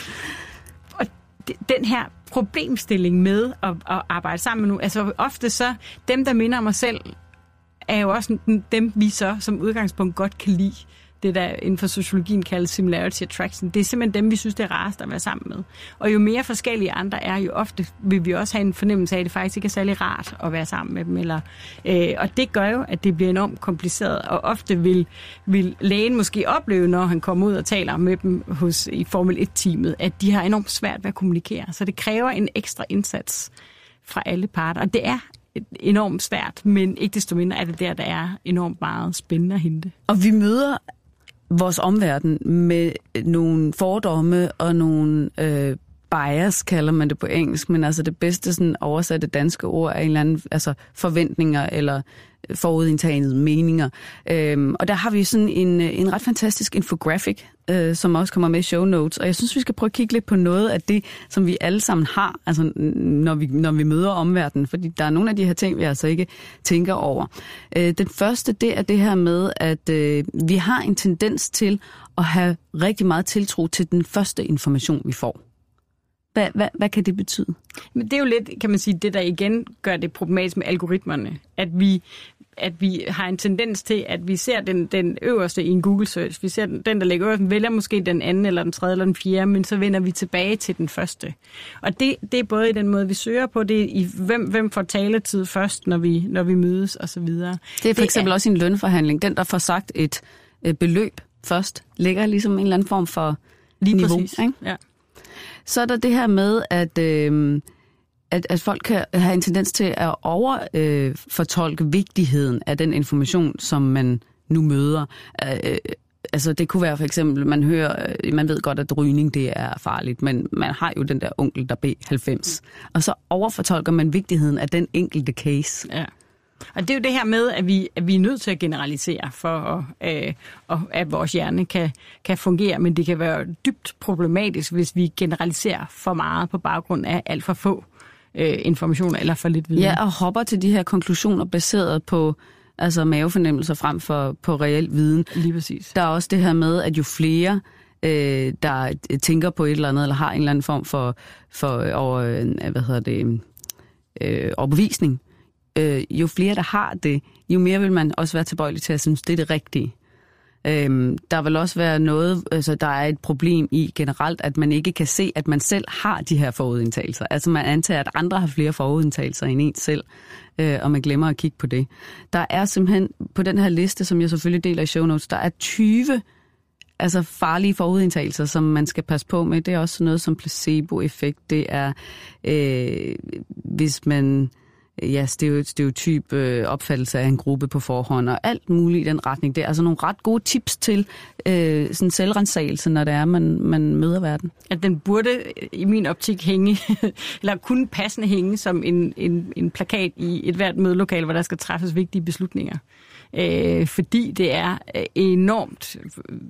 Og den her problemstilling med at, at arbejde sammen med nogen, altså ofte så, dem der minder om os selv, er jo også dem, vi så som udgangspunkt godt kan lide. Det der inden for sociologien kaldes similarity attraction. Det er simpelthen dem, vi synes, det er rarest at være sammen med. Og jo mere forskellige andre er, jo ofte vil vi også have en fornemmelse af, at det faktisk ikke er særlig rart at være sammen med dem. Eller, øh, og det gør jo, at det bliver enormt kompliceret. Og ofte vil, vil lægen måske opleve, når han kommer ud og taler med dem hos, i Formel et-teamet, at de har enormt svært ved at kommunikere. Så det kræver en ekstra indsats fra alle parter. Og det er enormt svært, men ikke desto mindre er det der, der er enormt meget spændende at hente. Og vi møder vores omverden med nogle fordomme og nogle øh, bias, kalder man det på engelsk, men altså det bedste sådan oversatte danske ord er en eller anden altså forventninger eller forudindtagede meninger. Øhm, og der har vi sådan en, en ret fantastisk infographic, øh, som også kommer med i show notes. Og jeg synes, vi skal prøve at kigge lidt på noget af det, som vi alle sammen har, altså når vi, når vi møder omverdenen. Fordi der er nogle af de her ting, vi altså ikke tænker over. Øh, den første, det er det her med, at øh, vi har en tendens til at have rigtig meget tiltro til den første information, vi får. Hvad, hvad, hvad kan det betyde? Men det er jo lidt, kan man sige, det der igen gør det problematisk med algoritmerne. At vi, at vi har en tendens til, at vi ser den, den øverste i en Google search. Vi ser den, den der ligger øverst, vælger måske den anden, eller den tredje, eller den fjerde, men så vender vi tilbage til den første. Og det, det er både i den måde, vi søger på, det er i hvem, hvem får taletid først, når vi, når vi mødes, og så videre. Det er for eksempel det er, også en lønforhandling. Den, der får sagt et, et beløb først, ligger ligesom en eller anden form for lige niveau. Præcis. Ikke? Ja. Så er der det her med, at, øh, at, at folk kan have en tendens til at overfortolke øh, vigtigheden af den information, som man nu møder. Øh, altså det kunne være for eksempel, man hører, man ved godt, at rygning det er farligt, men man har jo den der onkel, der B halvfems. Og så overfortolker man vigtigheden af den enkelte case. Ja. Og det er jo det her med, at vi, at vi er nødt til at generalisere, for at, øh, at vores hjerne kan, kan fungere, men det kan være dybt problematisk, hvis vi generaliserer for meget på baggrund af alt for få øh, informationer eller for lidt viden. Ja, og hopper til de her konklusioner baseret på altså mavefornemmelser frem for på reel viden. Lige præcis. Der er også det her med, at jo flere øh, der tænker på et eller andet, eller har en eller anden form for, for over, hvad hedder det, øh, overbevisning, øh, jo flere der har det, jo mere vil man også være tilbøjelig til at synes, det er det rigtige. Øhm, der vil også være noget, altså der er et problem i generelt, at man ikke kan se, at man selv har de her forudindtagelser. Altså man antager, at andre har flere forudindtagelser end en selv, øh, og man glemmer at kigge på det. Der er simpelthen på den her liste, som jeg selvfølgelig deler i show notes, der er tyve altså farlige forudindtagelser, som man skal passe på med. Det er også noget som placebo-effekt. Det er, øh, hvis man... Ja, stereotyp øh, opfattelse af en gruppe på forhånd, og alt muligt i den retning. Det er altså nogle ret gode tips til øh, sådan selvrensagelse, når det er, man, man møder verden. At den burde i min optik hænge, eller kunne passende hænge som en, en, en plakat i et hvert mødelokale, hvor der skal træffes vigtige beslutninger. Øh, fordi det er enormt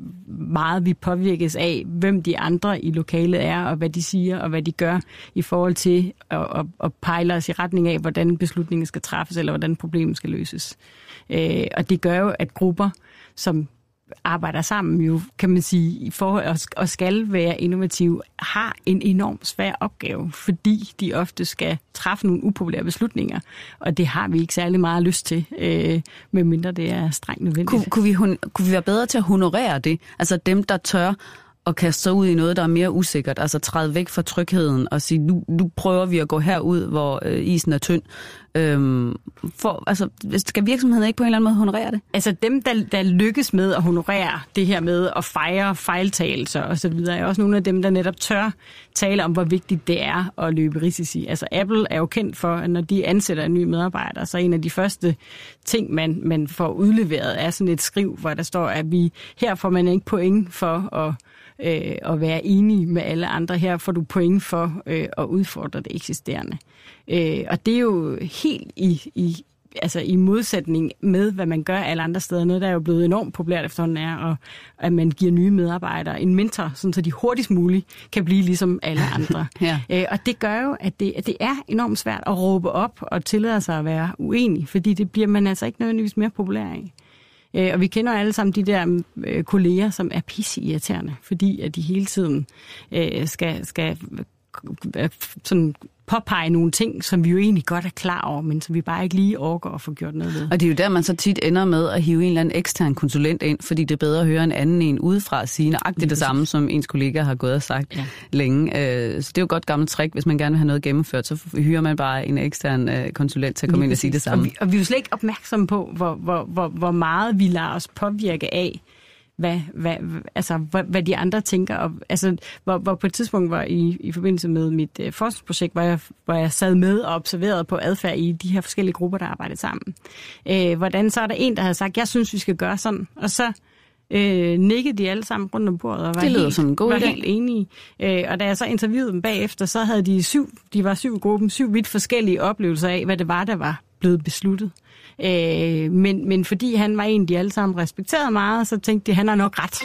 meget, vi påvirkes af, hvem de andre i lokalet er, og hvad de siger, og hvad de gør, i forhold til at, at, at pejle os i retning af, hvordan beslutningen skal træffes, eller hvordan problemet skal løses. Øh, og det gør jo, at grupper, som arbejder sammen jo, kan man sige, i forhold og skal være innovative, har en enormt svær opgave, fordi de ofte skal træffe nogle upopulære beslutninger, og det har vi ikke særlig meget lyst til, øh, medmindre det er strengt nødvendigt. Kunne, kunne, vi, kunne vi være bedre til at honorere det? Altså dem, der tør at kaste sig ud i noget, der er mere usikkert, altså træde væk fra trygheden og sige, nu, nu prøver vi at gå herud, hvor øh, isen er tynd. Øhm, for, altså, skal virksomheden ikke på en eller anden måde honorere det? Altså dem, der, der lykkes med at honorere det her med at fejre fejltagelser og så videre, er også nogle af dem, der netop tør tale om, hvor vigtigt det er at løbe risici. Altså Apple er jo kendt for, at når de ansætter en ny medarbejder, så en af de første ting, man, man får udleveret, er sådan et skriv, hvor der står, at vi her får man ikke point for at Øh, at være enig med alle andre. Her får du point for øh, at udfordre det eksisterende. Øh, og det er jo helt i, i, altså i modsætning med, hvad man gør alle andre steder. Noget, der er jo blevet enormt populært efterhånden er, og, at man giver nye medarbejdere en mentor, sådan så de hurtigst muligt kan blive ligesom alle andre. ja. øh, og det gør jo, at det, at det er enormt svært at råbe op og tillade sig at være uenig, fordi det bliver man altså ikke nødvendigvis mere populær af. Og vi kender alle sammen de der øh, kolleger, som er pisseirriterende, fordi at de hele tiden øh, skal, skal øh, sådan påpege nogle ting, som vi jo egentlig godt er klar over, men som vi bare ikke lige orker at få gjort noget ved. Og det er jo der, man så tit ender med at hive en eller anden ekstern konsulent ind, fordi det er bedre at høre en anden en udefra sige nøjagtigt det samme, som ens kollega har gået og sagt ja. længe. Så det er jo et godt gammelt trick, hvis man gerne vil have noget gennemført, så hyrer man bare en ekstern konsulent til at komme ind og sige det samme. Og vi, og vi er jo slet ikke opmærksomme på, hvor, hvor, hvor, hvor meget vi lader os påvirke af, Hvad, hvad, altså, hvad, hvad de andre tænker. Og, altså, hvor, hvor på et tidspunkt var i, i forbindelse med mit øh, forskningsprojekt, hvor jeg, hvor jeg sad med og observerede på adfærd i de her forskellige grupper, der arbejdede sammen. Øh, hvordan så er der en, der havde sagt, jeg synes, vi skal gøre sådan. Og så øh, nikkede de alle sammen rundt om bordet og var, helt, som en god var helt enige. Øh, og da jeg så interviewede dem bagefter, så havde de syv, de var syv gruppen, syv vidt forskellige oplevelser af, hvad det var, der var blevet besluttet. Øh, men, men fordi han var en, de alle sammen respekterede meget, så tænkte de, han har nok ret.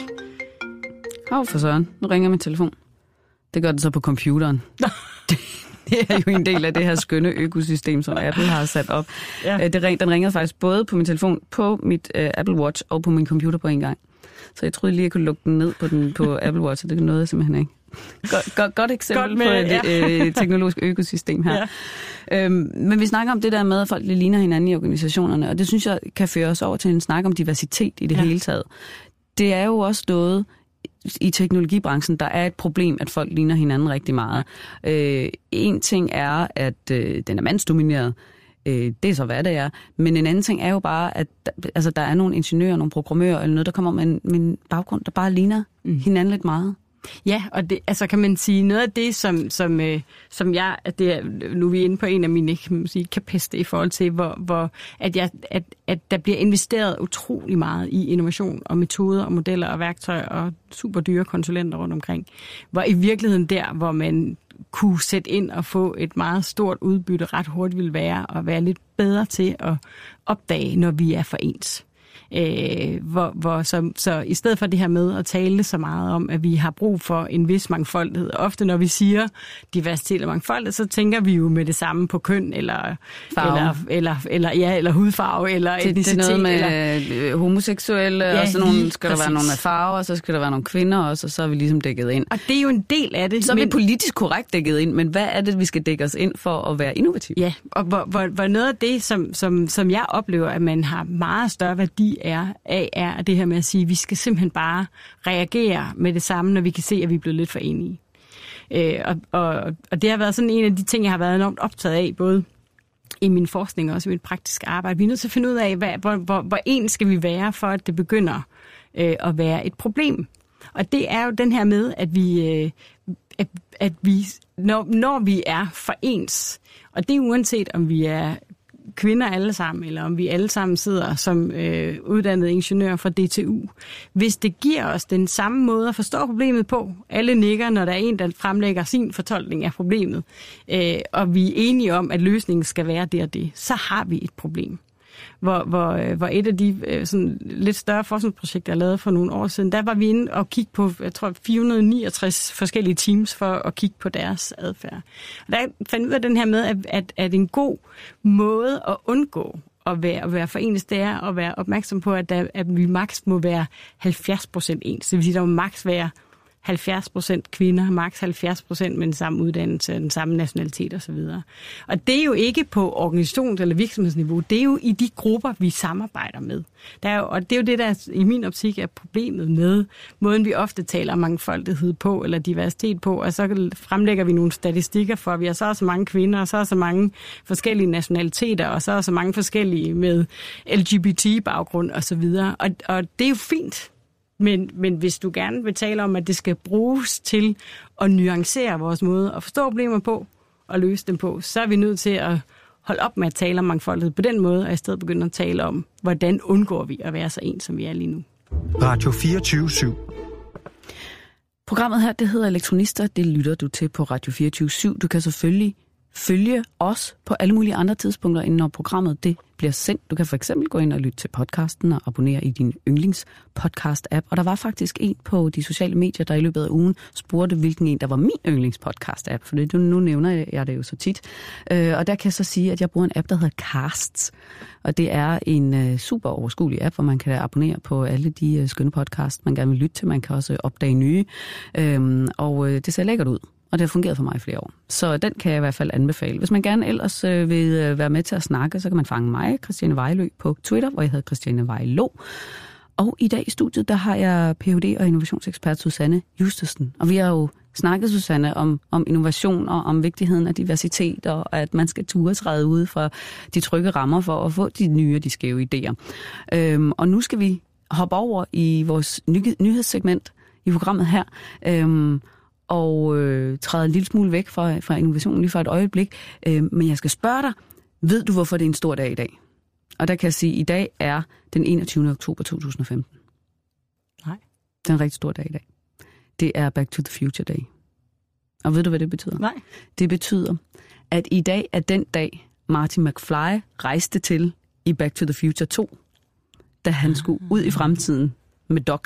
Hov for søren, nu ringer min telefon. Det gør det så på computeren. det, det er jo en del af det her skønne økosystem, som Apple har sat op. Ja. Det, den ringede faktisk både på min telefon, på mit uh, Apple Watch og på min computer på en gang. Så jeg troede lige, jeg kunne lukke den ned på, den, på Apple Watch, og det nåede jeg simpelthen ikke. Godt, godt, godt eksempel godt med, på et ja. øh, teknologisk økosystem her. Ja. Øhm, men vi snakker om det der med, at folk ligner hinanden i organisationerne, og det synes jeg kan føre os over til en snak om diversitet i det ja. hele taget. Det er jo også noget i teknologibranchen, der er et problem, at folk ligner hinanden rigtig meget. Øh, en ting er, at øh, den er mandsdomineret. Øh, det er så, hvad det er. Men en anden ting er jo bare, at altså, der er nogle ingeniører, nogle programmører, eller noget, der kommer med en, med en baggrund, der bare ligner mm. hinanden lidt meget. Ja, og det, altså kan man sige, noget af det, som, som, øh, som jeg, at det er, nu er vi inde på en af mine, kan man sige, kapasiteter i forhold til, hvor, hvor at, jeg, at, at der bliver investeret utrolig meget i innovation og metoder og modeller og værktøjer og super dyre konsulenter rundt omkring. Hvor i virkeligheden der, hvor man kunne sætte ind og få et meget stort udbytte ret hurtigt vil være at være lidt bedre til at opdage, når vi er for ens. Øh, hvor, hvor, så, så i stedet for det her med at tale så meget om, at vi har brug for en vis mangfoldighed. Ofte når vi siger diversitet og mangfoldighed, så tænker vi jo med det samme på køn, eller, eller, eller, eller, ja, eller hudfarve, eller det, etnicitet. Det er noget med eller homoseksuelle, ja, og så nogle, skal præcis. Der være nogle af farver, og så skal der være nogle kvinder også, og så er vi ligesom dækket ind. Og det er jo en del af det. Så er men... vi politisk korrekt dækket ind, men hvad er det, vi skal dække os ind for at være innovative? Ja, og hvor, hvor, hvor noget af det, som, som, som jeg oplever, at man har meget større værdi er, af, er det her med at sige, at vi skal simpelthen bare reagere med det samme, når vi kan se, at vi er blevet lidt for enige. Øh, og, og, og det har været sådan en af de ting, jeg har været enormt optaget af, både i min forskning og også i mit praktiske arbejde. Vi er nødt til at finde ud af, hvad, hvor, hvor, hvor en skal vi være, for at det begynder øh, at være et problem. Og det er jo den her med, at vi, øh, at, at vi når, når vi er for ens, og det er uanset om vi er kvinder alle sammen, eller om vi alle sammen sidder som øh, uddannede ingeniører fra D T U. Hvis det giver os den samme måde at forstå problemet på, alle nikker, når der er en, der fremlægger sin fortolkning af problemet, øh, og vi er enige om, at løsningen skal være det og det, så har vi et problem. Hvor, hvor, hvor et af de sådan, lidt større forskningsprojekter, jeg lavede for nogle år siden, der var vi inde og kigge på, jeg tror, fire hundrede og niogtres forskellige teams for at kigge på deres adfærd. Og der fandt vi ud af den her med, at, at, at en god måde at undgå at være, at være forenes, det er at være opmærksom på, at, der, at vi maks må være halvfjerds procent ens. Det vil sige, at der må maks være halvfjerds procent kvinder, maks halvfjerds procent med den samme uddannelse, den samme nationalitet osv. Og det er jo ikke på organisations- eller virksomhedsniveau, det er jo i de grupper, vi samarbejder med. Der er jo, og det er jo det, der i min optik er problemet med måden, vi ofte taler om mangfoldighed på, eller diversitet på, og så fremlægger vi nogle statistikker for, at vi har så så mange kvinder, og så er så mange forskellige nationaliteter, og så er så mange forskellige med L G B T-baggrund osv. Og, og det er jo fint. Men, men hvis du gerne vil tale om, at det skal bruges til at nuancere vores måde at forstå problemer på og løse dem på, så er vi nødt til at holde op med at tale om mangfoldighed på den måde, og i stedet begynde at tale om, hvordan undgår vi at være så ens, som vi er lige nu. Radio fireogtyve syv. Programmet her, det hedder Elektronister. Det lytter du til på Radio fireogtyve syv. Du kan selvfølgelig følge os på alle mulige andre tidspunkter, inden når programmet det bliver sendt. Du kan for eksempel gå ind og lytte til podcasten og abonnere i din yndlingspodcast-app. Og der var faktisk en på de sociale medier, der i løbet af ugen spurgte, hvilken en, der var min yndlingspodcast-app. For det, nu nævner jeg det jo så tit. Øh, og der kan jeg så sige, at jeg bruger en app, der hedder Casts. Og det er en øh, super overskuelig app, hvor man kan abonnere på alle de øh, skønne podcast, man gerne vil lytte til. Man kan også opdage nye. Øh, og øh, det ser lækkert ud. Og det har fungeret for mig i flere år. Så den kan jeg i hvert fald anbefale. Hvis man gerne ellers øh, vil øh, være med til at snakke, så kan man fange mig, Christiane Vejlø, på Twitter, hvor jeg hedder Christiane Vejlå. Og i dag i studiet, der har jeg P H D og innovationsekspert Susanne Justesen. Og vi har jo snakket, Susanne, om, om innovation og om vigtigheden af diversitet, og at man skal turde træde ud fra de trygge rammer for at få de nye og de skæve idéer. Øhm, og nu skal vi hoppe over i vores ny- nyhedssegment i programmet her, øhm, og øh, træde en lille smule væk fra, fra innovationen lige for et øjeblik. Øh, men jeg skal spørge dig, ved du, hvorfor det er en stor dag i dag? Og der kan jeg sige, at i dag er den enogtyvende oktober to tusind og femten. Nej. Det er en rigtig stor dag i dag. Det er Back to the Future Day. Og ved du, hvad det betyder? Nej. Det betyder, at i dag er den dag, Marty McFly rejste til i Back to the Future to, da han skulle ud i fremtiden med Doc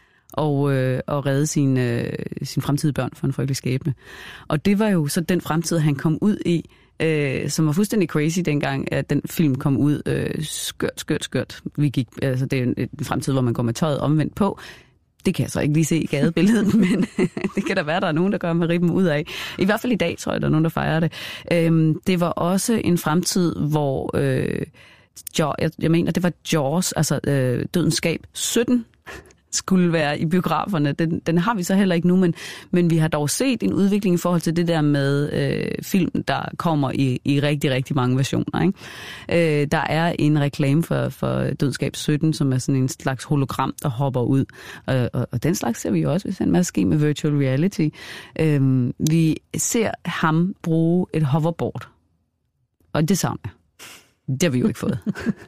og, øh, og redde sine, øh, sin fremtidige børn for en frygtelig skæbne. Og det var jo så den fremtid, han kom ud i, øh, som var fuldstændig crazy dengang, at den film kom ud. Øh, skørt, skørt, skørt. Vi gik, altså, det er en, en fremtid, hvor man går med tøjet omvendt på. Det kan jeg så ikke lige se i gadebilledet, men det kan da være, der er nogen, der gør med ribben ud af. I hvert fald i dag, tror jeg, der er nogen, der fejrer det. Øhm, det var også en fremtid, hvor øh, jeg, jeg mener, det var Jaws, altså øh, Dødens skab sytten, skulle være i biograferne. Den, den har vi så heller ikke nu, men, men vi har dog set en udvikling i forhold til det der med øh, film, der kommer i, i rigtig, rigtig mange versioner. Ikke? Øh, der er en reklame for, for Dødenskab sytten, som er sådan en slags hologram, der hopper ud. Og, og, og den slags ser vi jo også, hvis en masse sker med virtual reality. Øh, vi ser ham bruge et hoverboard. Og det savner jeg. Det har vi jo ikke fået.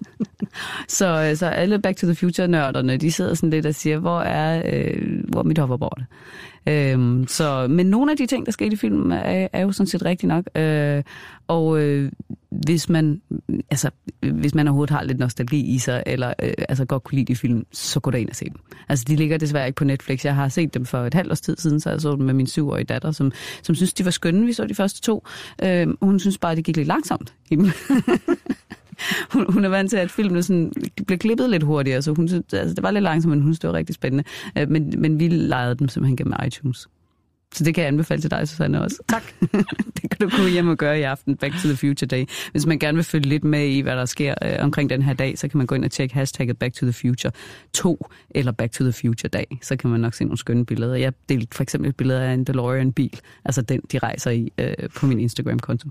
så, så alle Back to the Future-nørderne, de sidder sådan lidt og siger, hvor er, øh, hvor er mit hoverboard? Øhm, så, men nogle af de ting, der sker i filmen, er, er jo sådan set rigtigt nok. Øh, og øh, hvis man altså, hvis man overhovedet har lidt nostalgi i sig, eller øh, altså godt kunne lide de film, så gå derind og se dem. Altså, de ligger desværre ikke på Netflix. Jeg har set dem for et halvt års tid siden, så jeg så dem med min syvårige datter, som, som synes, de var skønne. Vi så de første to. Øh, hun synes bare, det gik lidt langsomt i dem. Hun, hun er vant til, at filmene sådan, blev klippet lidt hurtigere, så hun synes, altså, det var lidt langsomt, men hun synes, det var rigtig spændende. Men, men vi lejede dem simpelthen gennem iTunes. Så det kan jeg anbefale til dig, Susanne, også. Tak. Det kan du gå hjem og gøre i aften, Back to the Future Day. Hvis man gerne vil følge lidt med i, hvad der sker øh, omkring den her dag, så kan man gå ind og tjekke hashtagget Back to the Future to eller Back to the Future Day. Så kan man nok se nogle skønne billeder. Jeg delte for eksempel et billede af en DeLorean-bil, altså den, de rejser i, øh, på min Instagram-konto.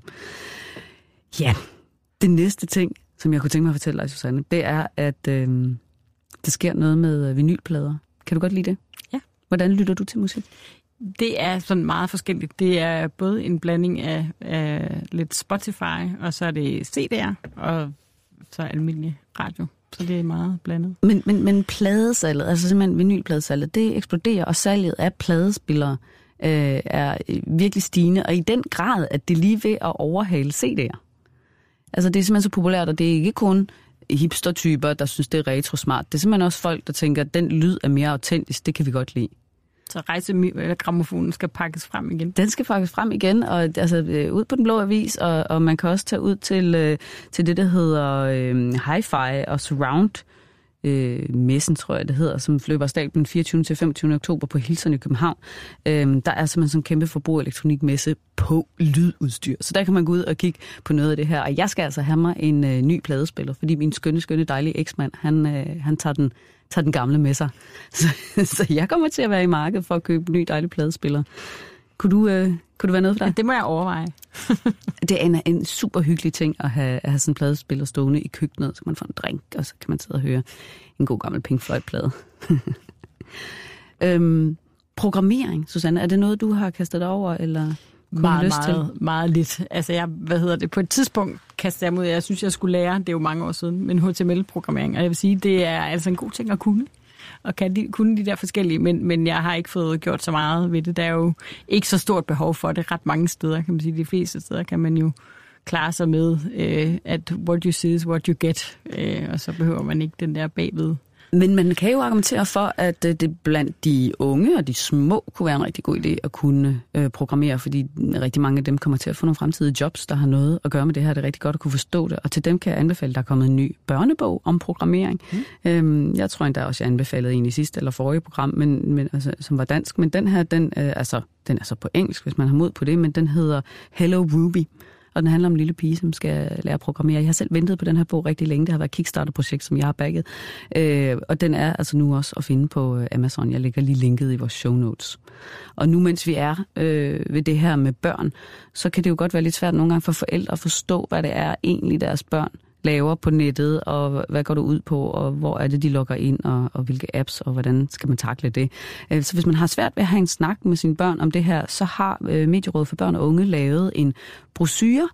Ja, det næste ting, som jeg kunne tænke mig at fortælle dig, Susanne, det er, at øh, der sker noget med vinylplader. Kan du godt lide det? Ja. Hvordan lytter du til musik? Det er sådan meget forskelligt. Det er både en blanding af, af lidt Spotify, og så er det C D'er, og så almindelig radio. Så det er meget blandet. Men, men, men pladesalget, altså simpelthen vinylpladesalget, det eksploderer, og salget af pladespillere øh, er virkelig stigende, og i den grad, at det lige ved at overhale C D'er. Altså det er simpelthen så populært, og det er ikke kun hipster-typer, der synes, det er retro-smart. Det er simpelthen også folk, der tænker, at den lyd er mere autentisk, det kan vi godt lide. Så rejsegrammofonen skal pakkes frem igen? Den skal pakkes frem igen, og altså øh, ud på Den Blå Avis, og, og man kan også tage ud til, øh, til det, der hedder øh, Hi-Fi og Surround øh, messen, tror jeg det hedder, som løber af stablen fireogtyvende til femogtyvende oktober på Hilton i København. Øh, der er simpelthen sådan en kæmpe forbrug af elektronikmesse på lydudstyr. Så der kan man gå ud og kigge på noget af det her. Og jeg skal altså have mig en øh, ny pladespiller, fordi min skønne, skønne, dejlige eksmand, han, øh, han tager den tager den gamle med sig. Så, så jeg kommer til at være i markedet for at købe en ny dejlig pladespiller. Kunne du, øh, kunne du være noget for dig? Ja, det må jeg overveje. Det er en, en super hyggelig ting at have, at have sådan en pladespiller stående i køkkenet, så man får en drink, og så kan man sidde og høre en god gammel Pink Floyd-plade. øhm, programmering, Susanne, er det noget, du har kastet dig over, eller meget, lyst meget, til? meget lidt. Altså, jeg, hvad hedder det, på et tidspunkt kastede jeg mod, jeg synes, jeg skulle lære, det er jo mange år siden, men H T M L-programmering, og jeg vil sige, det er altså en god ting at kunne, og kan de, kunne de der forskellige, men, men jeg har ikke fået gjort så meget ved det. Der er jo ikke så stort behov for det ret mange steder, kan man sige. De fleste steder kan man jo klare sig med, øh, at what you see is what you get, øh, og så behøver man ikke den der bagved. Men man kan jo argumentere for, at det blandt de unge og de små kunne være en rigtig god idé at kunne øh, programmere, fordi rigtig mange af dem kommer til at få nogle fremtidige jobs, der har noget at gøre med det her. Det er rigtig godt at kunne forstå det. Og til dem kan jeg anbefale, at der er kommet en ny børnebog om programmering. Mm. Øhm, jeg tror endda også, jeg anbefalede en i sidste eller forrige program, men, men, altså, som var dansk. Men den her, den, øh, altså, den er så på engelsk, hvis man har mod på det, men den hedder Hello Ruby. Og den handler om en lille pige, som skal lære at programmere. Jeg har selv ventet på den her bog rigtig længe. Det har været et Kickstarter-projekt, som jeg har bagget. Øh, og den er altså nu også at finde på Amazon. Jeg lægger lige linket i vores show notes. Og nu, mens vi er øh, ved det her med børn, så kan det jo godt være lidt svært nogle gange for forældre at forstå, hvad det er egentlig deres børn laver på nettet, og hvad går du ud på, og hvor er det, de logger ind, og, og hvilke apps, og hvordan skal man takle det. Så hvis man har svært ved at have en snak med sine børn om det her, så har Medierådet for Børn og Unge lavet en brochure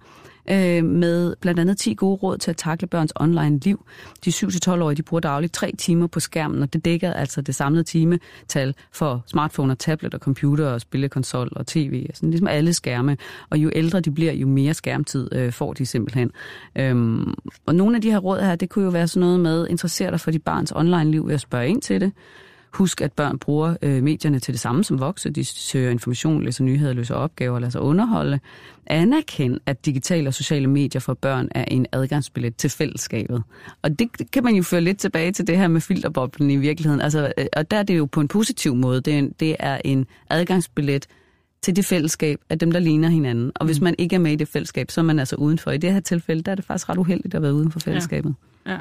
med blandt andet ti gode råd til at takle børns online liv. De syv til tolv-årige, de bruger dagligt tre timer på skærmen, og det dækker altså det samlede timetal for smartphone, tablet og computer og spillekonsol og tv. Altså ligesom alle skærme. Og jo ældre de bliver, jo mere skærmtid øh, får de simpelthen. Øhm, og nogle af de her råd her, det kunne jo være sådan noget med, interessere dig for dit barns online liv ved at spørge ind til det. Husk, at børn bruger øh, medierne til det samme som voksne. De søger information, læser nyheder, løser opgaver og lader sig underholde. Anerkend, at digitale og sociale medier for børn er en adgangsbillet til fællesskabet. Og det, det kan man jo føre lidt tilbage til det her med filterboblen i virkeligheden. Altså, øh, og der er det jo på en positiv måde. Det er en, det er en adgangsbillet til det fællesskab af dem, der ligner hinanden. Og hvis man ikke er med i det fællesskab, så er man altså udenfor. I det her tilfælde, der er det faktisk ret uheldigt at være uden for fællesskabet. Ja. Ja.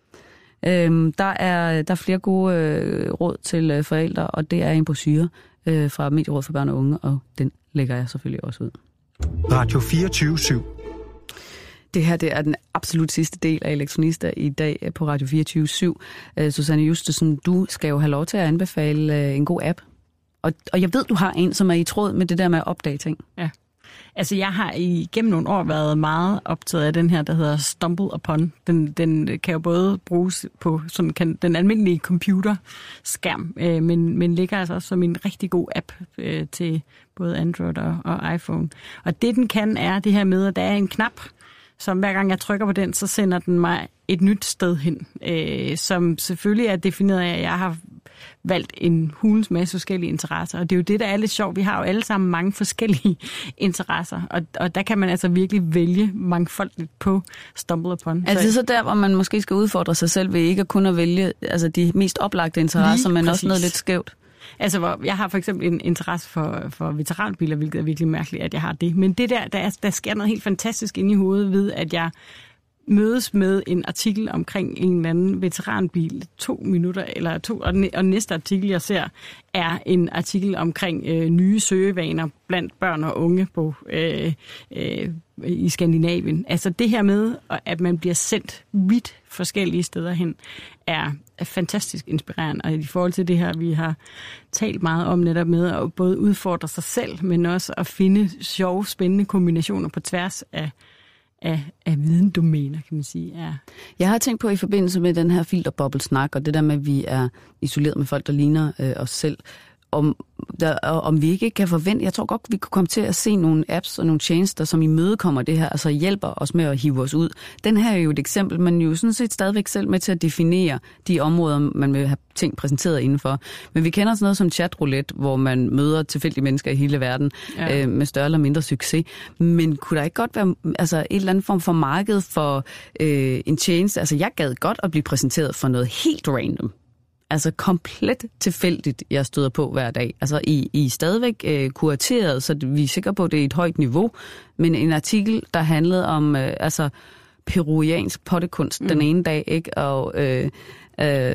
Øhm, der, er, der er flere gode øh, råd til øh, forældre, og det er en brochure øh, fra Medierådet for Børn og Unge, og den lægger jeg selvfølgelig også ud. Radio fireogtyve syv. Det her det er den absolut sidste del af Elektronista i dag på Radio fireogtyve syv. Øh, Susanne Justesen, du skal jo have lov til at anbefale øh, en god app. Og, og jeg ved, du har en, som er i tråd med det der med at opdage ting. Ja. Altså, jeg har igennem nogle år været meget optaget af den her, der hedder Stumble Upon. Den, den kan jo både bruges på sådan kan, den almindelige computerskærm, øh, men, men ligger altså også som en rigtig god app øh, til både Android og, og iPhone. Og det, den kan, er det her med, at der er en knap, som hver gang jeg trykker på den, så sender den mig et nyt sted hen, øh, som selvfølgelig er defineret af, at jeg har valgt en hulens masse forskellige interesser, og det er jo det, der er lidt sjovt. Vi har jo alle sammen mange forskellige interesser, og, og der kan man altså virkelig vælge mangfoldigt på Stumble Upon. Altså det er så der, hvor man måske skal udfordre sig selv ved ikke at kun at vælge altså de mest oplagte interesser, men også noget lidt skævt. Altså, hvor jeg har for eksempel en interesse for, for veteranbiler, hvilket er virkelig mærkeligt, at jeg har det. Men det der, der, er, der sker noget helt fantastisk inde i hovedet ved, at jeg mødes med en artikel omkring en eller anden veteranbil, to minutter eller to, og, og næste artikel, jeg ser, er en artikel omkring øh, nye søgevaner blandt børn og unge på, øh, øh, i Skandinavien. Altså det her med, at man bliver sendt vidt forskellige steder hen, er, er fantastisk inspirerende. Og i forhold til det her, vi har talt meget om netop med at både udfordre sig selv, men også at finde sjove, spændende kombinationer på tværs af Af, af videndomæner, kan man sige. Ja. Jeg har tænkt på i forbindelse med den her filterbobbelsnak, og det der med, at vi er isoleret med folk, der ligner øh, os selv, om, der, om vi ikke kan forvente, jeg tror godt, vi kunne komme til at se nogle apps og nogle tjenester, som imødekommer det her, altså hjælper os med at hive os ud. Den her er jo et eksempel, men jo sådan set stadigvæk selv med til at definere de områder, man vil have ting præsenteret indenfor. Men vi kender sådan noget som chatroulette, hvor man møder tilfældige mennesker i hele verden ja. øh, med større eller mindre succes. Men kunne der ikke godt være altså, et eller andet form for marked for øh, en tjeneste? Altså jeg gad godt at blive præsenteret for noget helt random. Altså komplet tilfældigt, jeg støder på hver dag. Altså I, I er stadigvæk øh, kurateret, så vi er sikre på, at det er et højt niveau. Men en artikel, der handlede om øh, altså peruviansk pottekunst mm. den ene dag, ikke? Og øh, øh,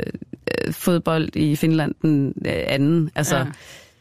fodbold i Finland den øh, anden. Altså, ja.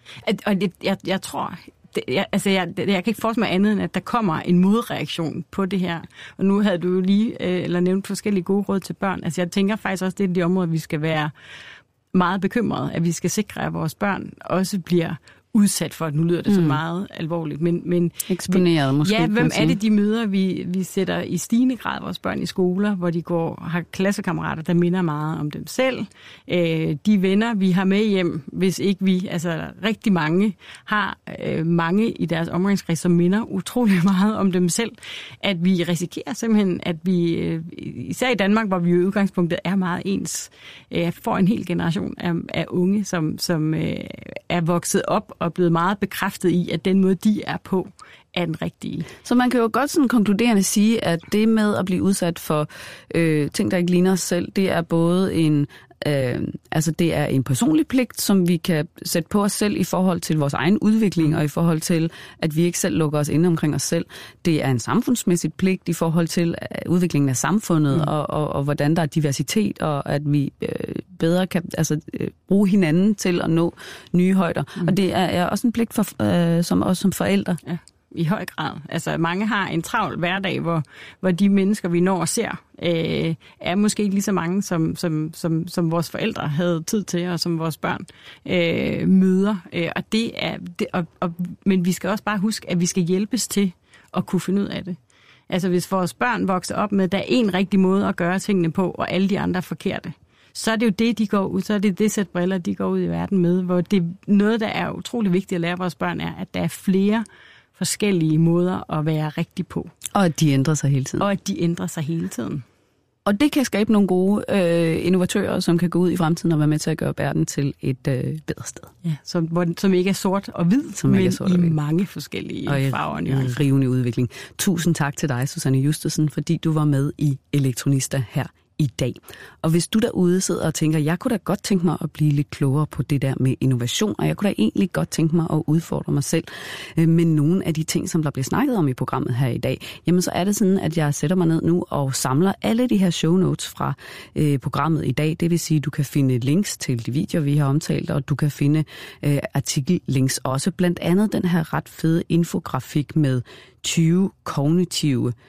Og det, jeg, jeg tror... Det, jeg, altså jeg, det, jeg kan ikke forestille mig andet, end at der kommer en modreaktion på det her. Og nu havde du jo lige øh, eller nævnt forskellige gode råd til børn. Altså jeg tænker faktisk også, det er de områder, vi skal være meget bekymrede, at vi skal sikre, at vores børn også bliver udsat for, at nu lyder det så meget mm. alvorligt. Men, men, eksponeret måske. Ja, hvem er det de møder, vi, vi sætter i stigende grad vores børn i skoler, hvor de går har klassekammerater, der minder meget om dem selv. Øh, de venner, vi har med hjem, hvis ikke vi, altså rigtig mange, har øh, mange i deres omgangskreds, som minder utrolig meget om dem selv. At vi risikerer simpelthen, at vi, øh, især i Danmark, hvor vi i udgangspunktet er meget ens, øh, får en hel generation af, af unge, som, som øh, er vokset op og blevet meget bekræftet i, at den måde, de er på, er den rigtige. Så man kan jo godt sådan konkluderende sige, at det med at blive udsat for øh, ting, der ikke ligner os selv, det er både en Øh, altså det er en personlig pligt, som vi kan sætte på os selv i forhold til vores egen udvikling, og i forhold til, at vi ikke selv lukker os inde omkring os selv. Det er en samfundsmæssig pligt i forhold til udviklingen af samfundet, mm. og, og, og hvordan der er diversitet, og at vi øh, bedre kan altså, øh, bruge hinanden til at nå nye højder. Mm. Og det er, er også en pligt for øh, som os som forældre. Ja. I høj grad. Altså mange har en travl hverdag, hvor, hvor de mennesker, vi når og ser, øh, er måske ikke lige så mange, som, som, som, som vores forældre havde tid til, og som vores børn øh, møder. Øh, og det er, det, og, og, men vi skal også bare huske, at vi skal hjælpes til at kunne finde ud af det. Altså hvis vores børn vokser op med, at der er en rigtig måde at gøre tingene på, og alle de andre er forkerte, så er det jo det, de går ud, så er det det sæt briller, de går ud i verden med, hvor det noget, der er utrolig vigtigt at lære vores børn, er, at der er flere forskellige måder at være rigtig på. Og at de ændrer sig hele tiden. Og at de ændrer sig hele tiden. Og det kan skabe nogle gode øh, innovatører, som kan gå ud i fremtiden og være med til at gøre verden til et øh, bedre sted. Ja, som, hvor, som ikke er sort og hvid, som men sort og hvid. I mange forskellige farver og nuancer. Og rivende udvikling. Tusind tak til dig, Susanne Justesen, fordi du var med i Elektronista her i dag. Og hvis du derude sidder og tænker, jeg kunne da godt tænke mig at blive lidt klogere på det der med innovation, og jeg kunne da egentlig godt tænke mig at udfordre mig selv med nogle af de ting, som der bliver snakket om i programmet her i dag, jamen så er det sådan, at jeg sætter mig ned nu og samler alle de her show notes fra øh, programmet i dag. Det vil sige, at du kan finde links til de videoer, vi har omtalt, og du kan finde øh, artikellinks også. Blandt andet den her ret fede infografik med tyve kognitive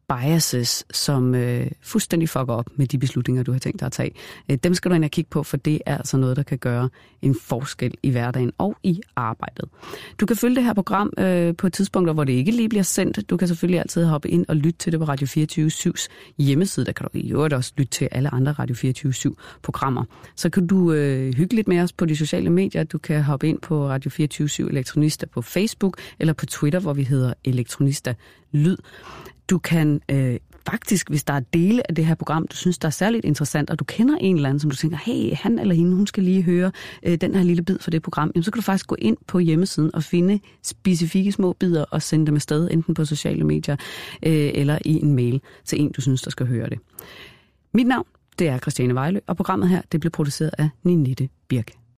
biases, som øh, fuldstændig fucker op med de beslutninger, du har tænkt dig at tage. Øh, dem skal du ind og kigge på, for det er altså noget, der kan gøre en forskel i hverdagen og i arbejdet. Du kan følge det her program øh, på tidspunkter, hvor det ikke lige bliver sendt. Du kan selvfølgelig altid hoppe ind og lytte til det på Radio fireogtyve syvs hjemmeside. Der kan du i øvrigt også lytte til alle andre Radio fireogtyve syv-programmer. Så kan du øh, hygge lidt med os på de sociale medier. Du kan hoppe ind på Radio fireogtyve syv Elektronista på Facebook eller på Twitter, hvor vi hedder Elektronista Lyd. Du kan øh, faktisk, hvis der er dele af det her program, du synes, der er særligt interessant, og du kender en eller anden, som du tænker, hey, han eller hende, hun skal lige høre øh, den her lille bid for det program, jamen, så kan du faktisk gå ind på hjemmesiden og finde specifikke små bidder og sende dem afsted, enten på sociale medier øh, eller i en mail til en, du synes, der skal høre det. Mit navn, det er Christiane Vejlø, og programmet her, det blev produceret af Ninette Birk.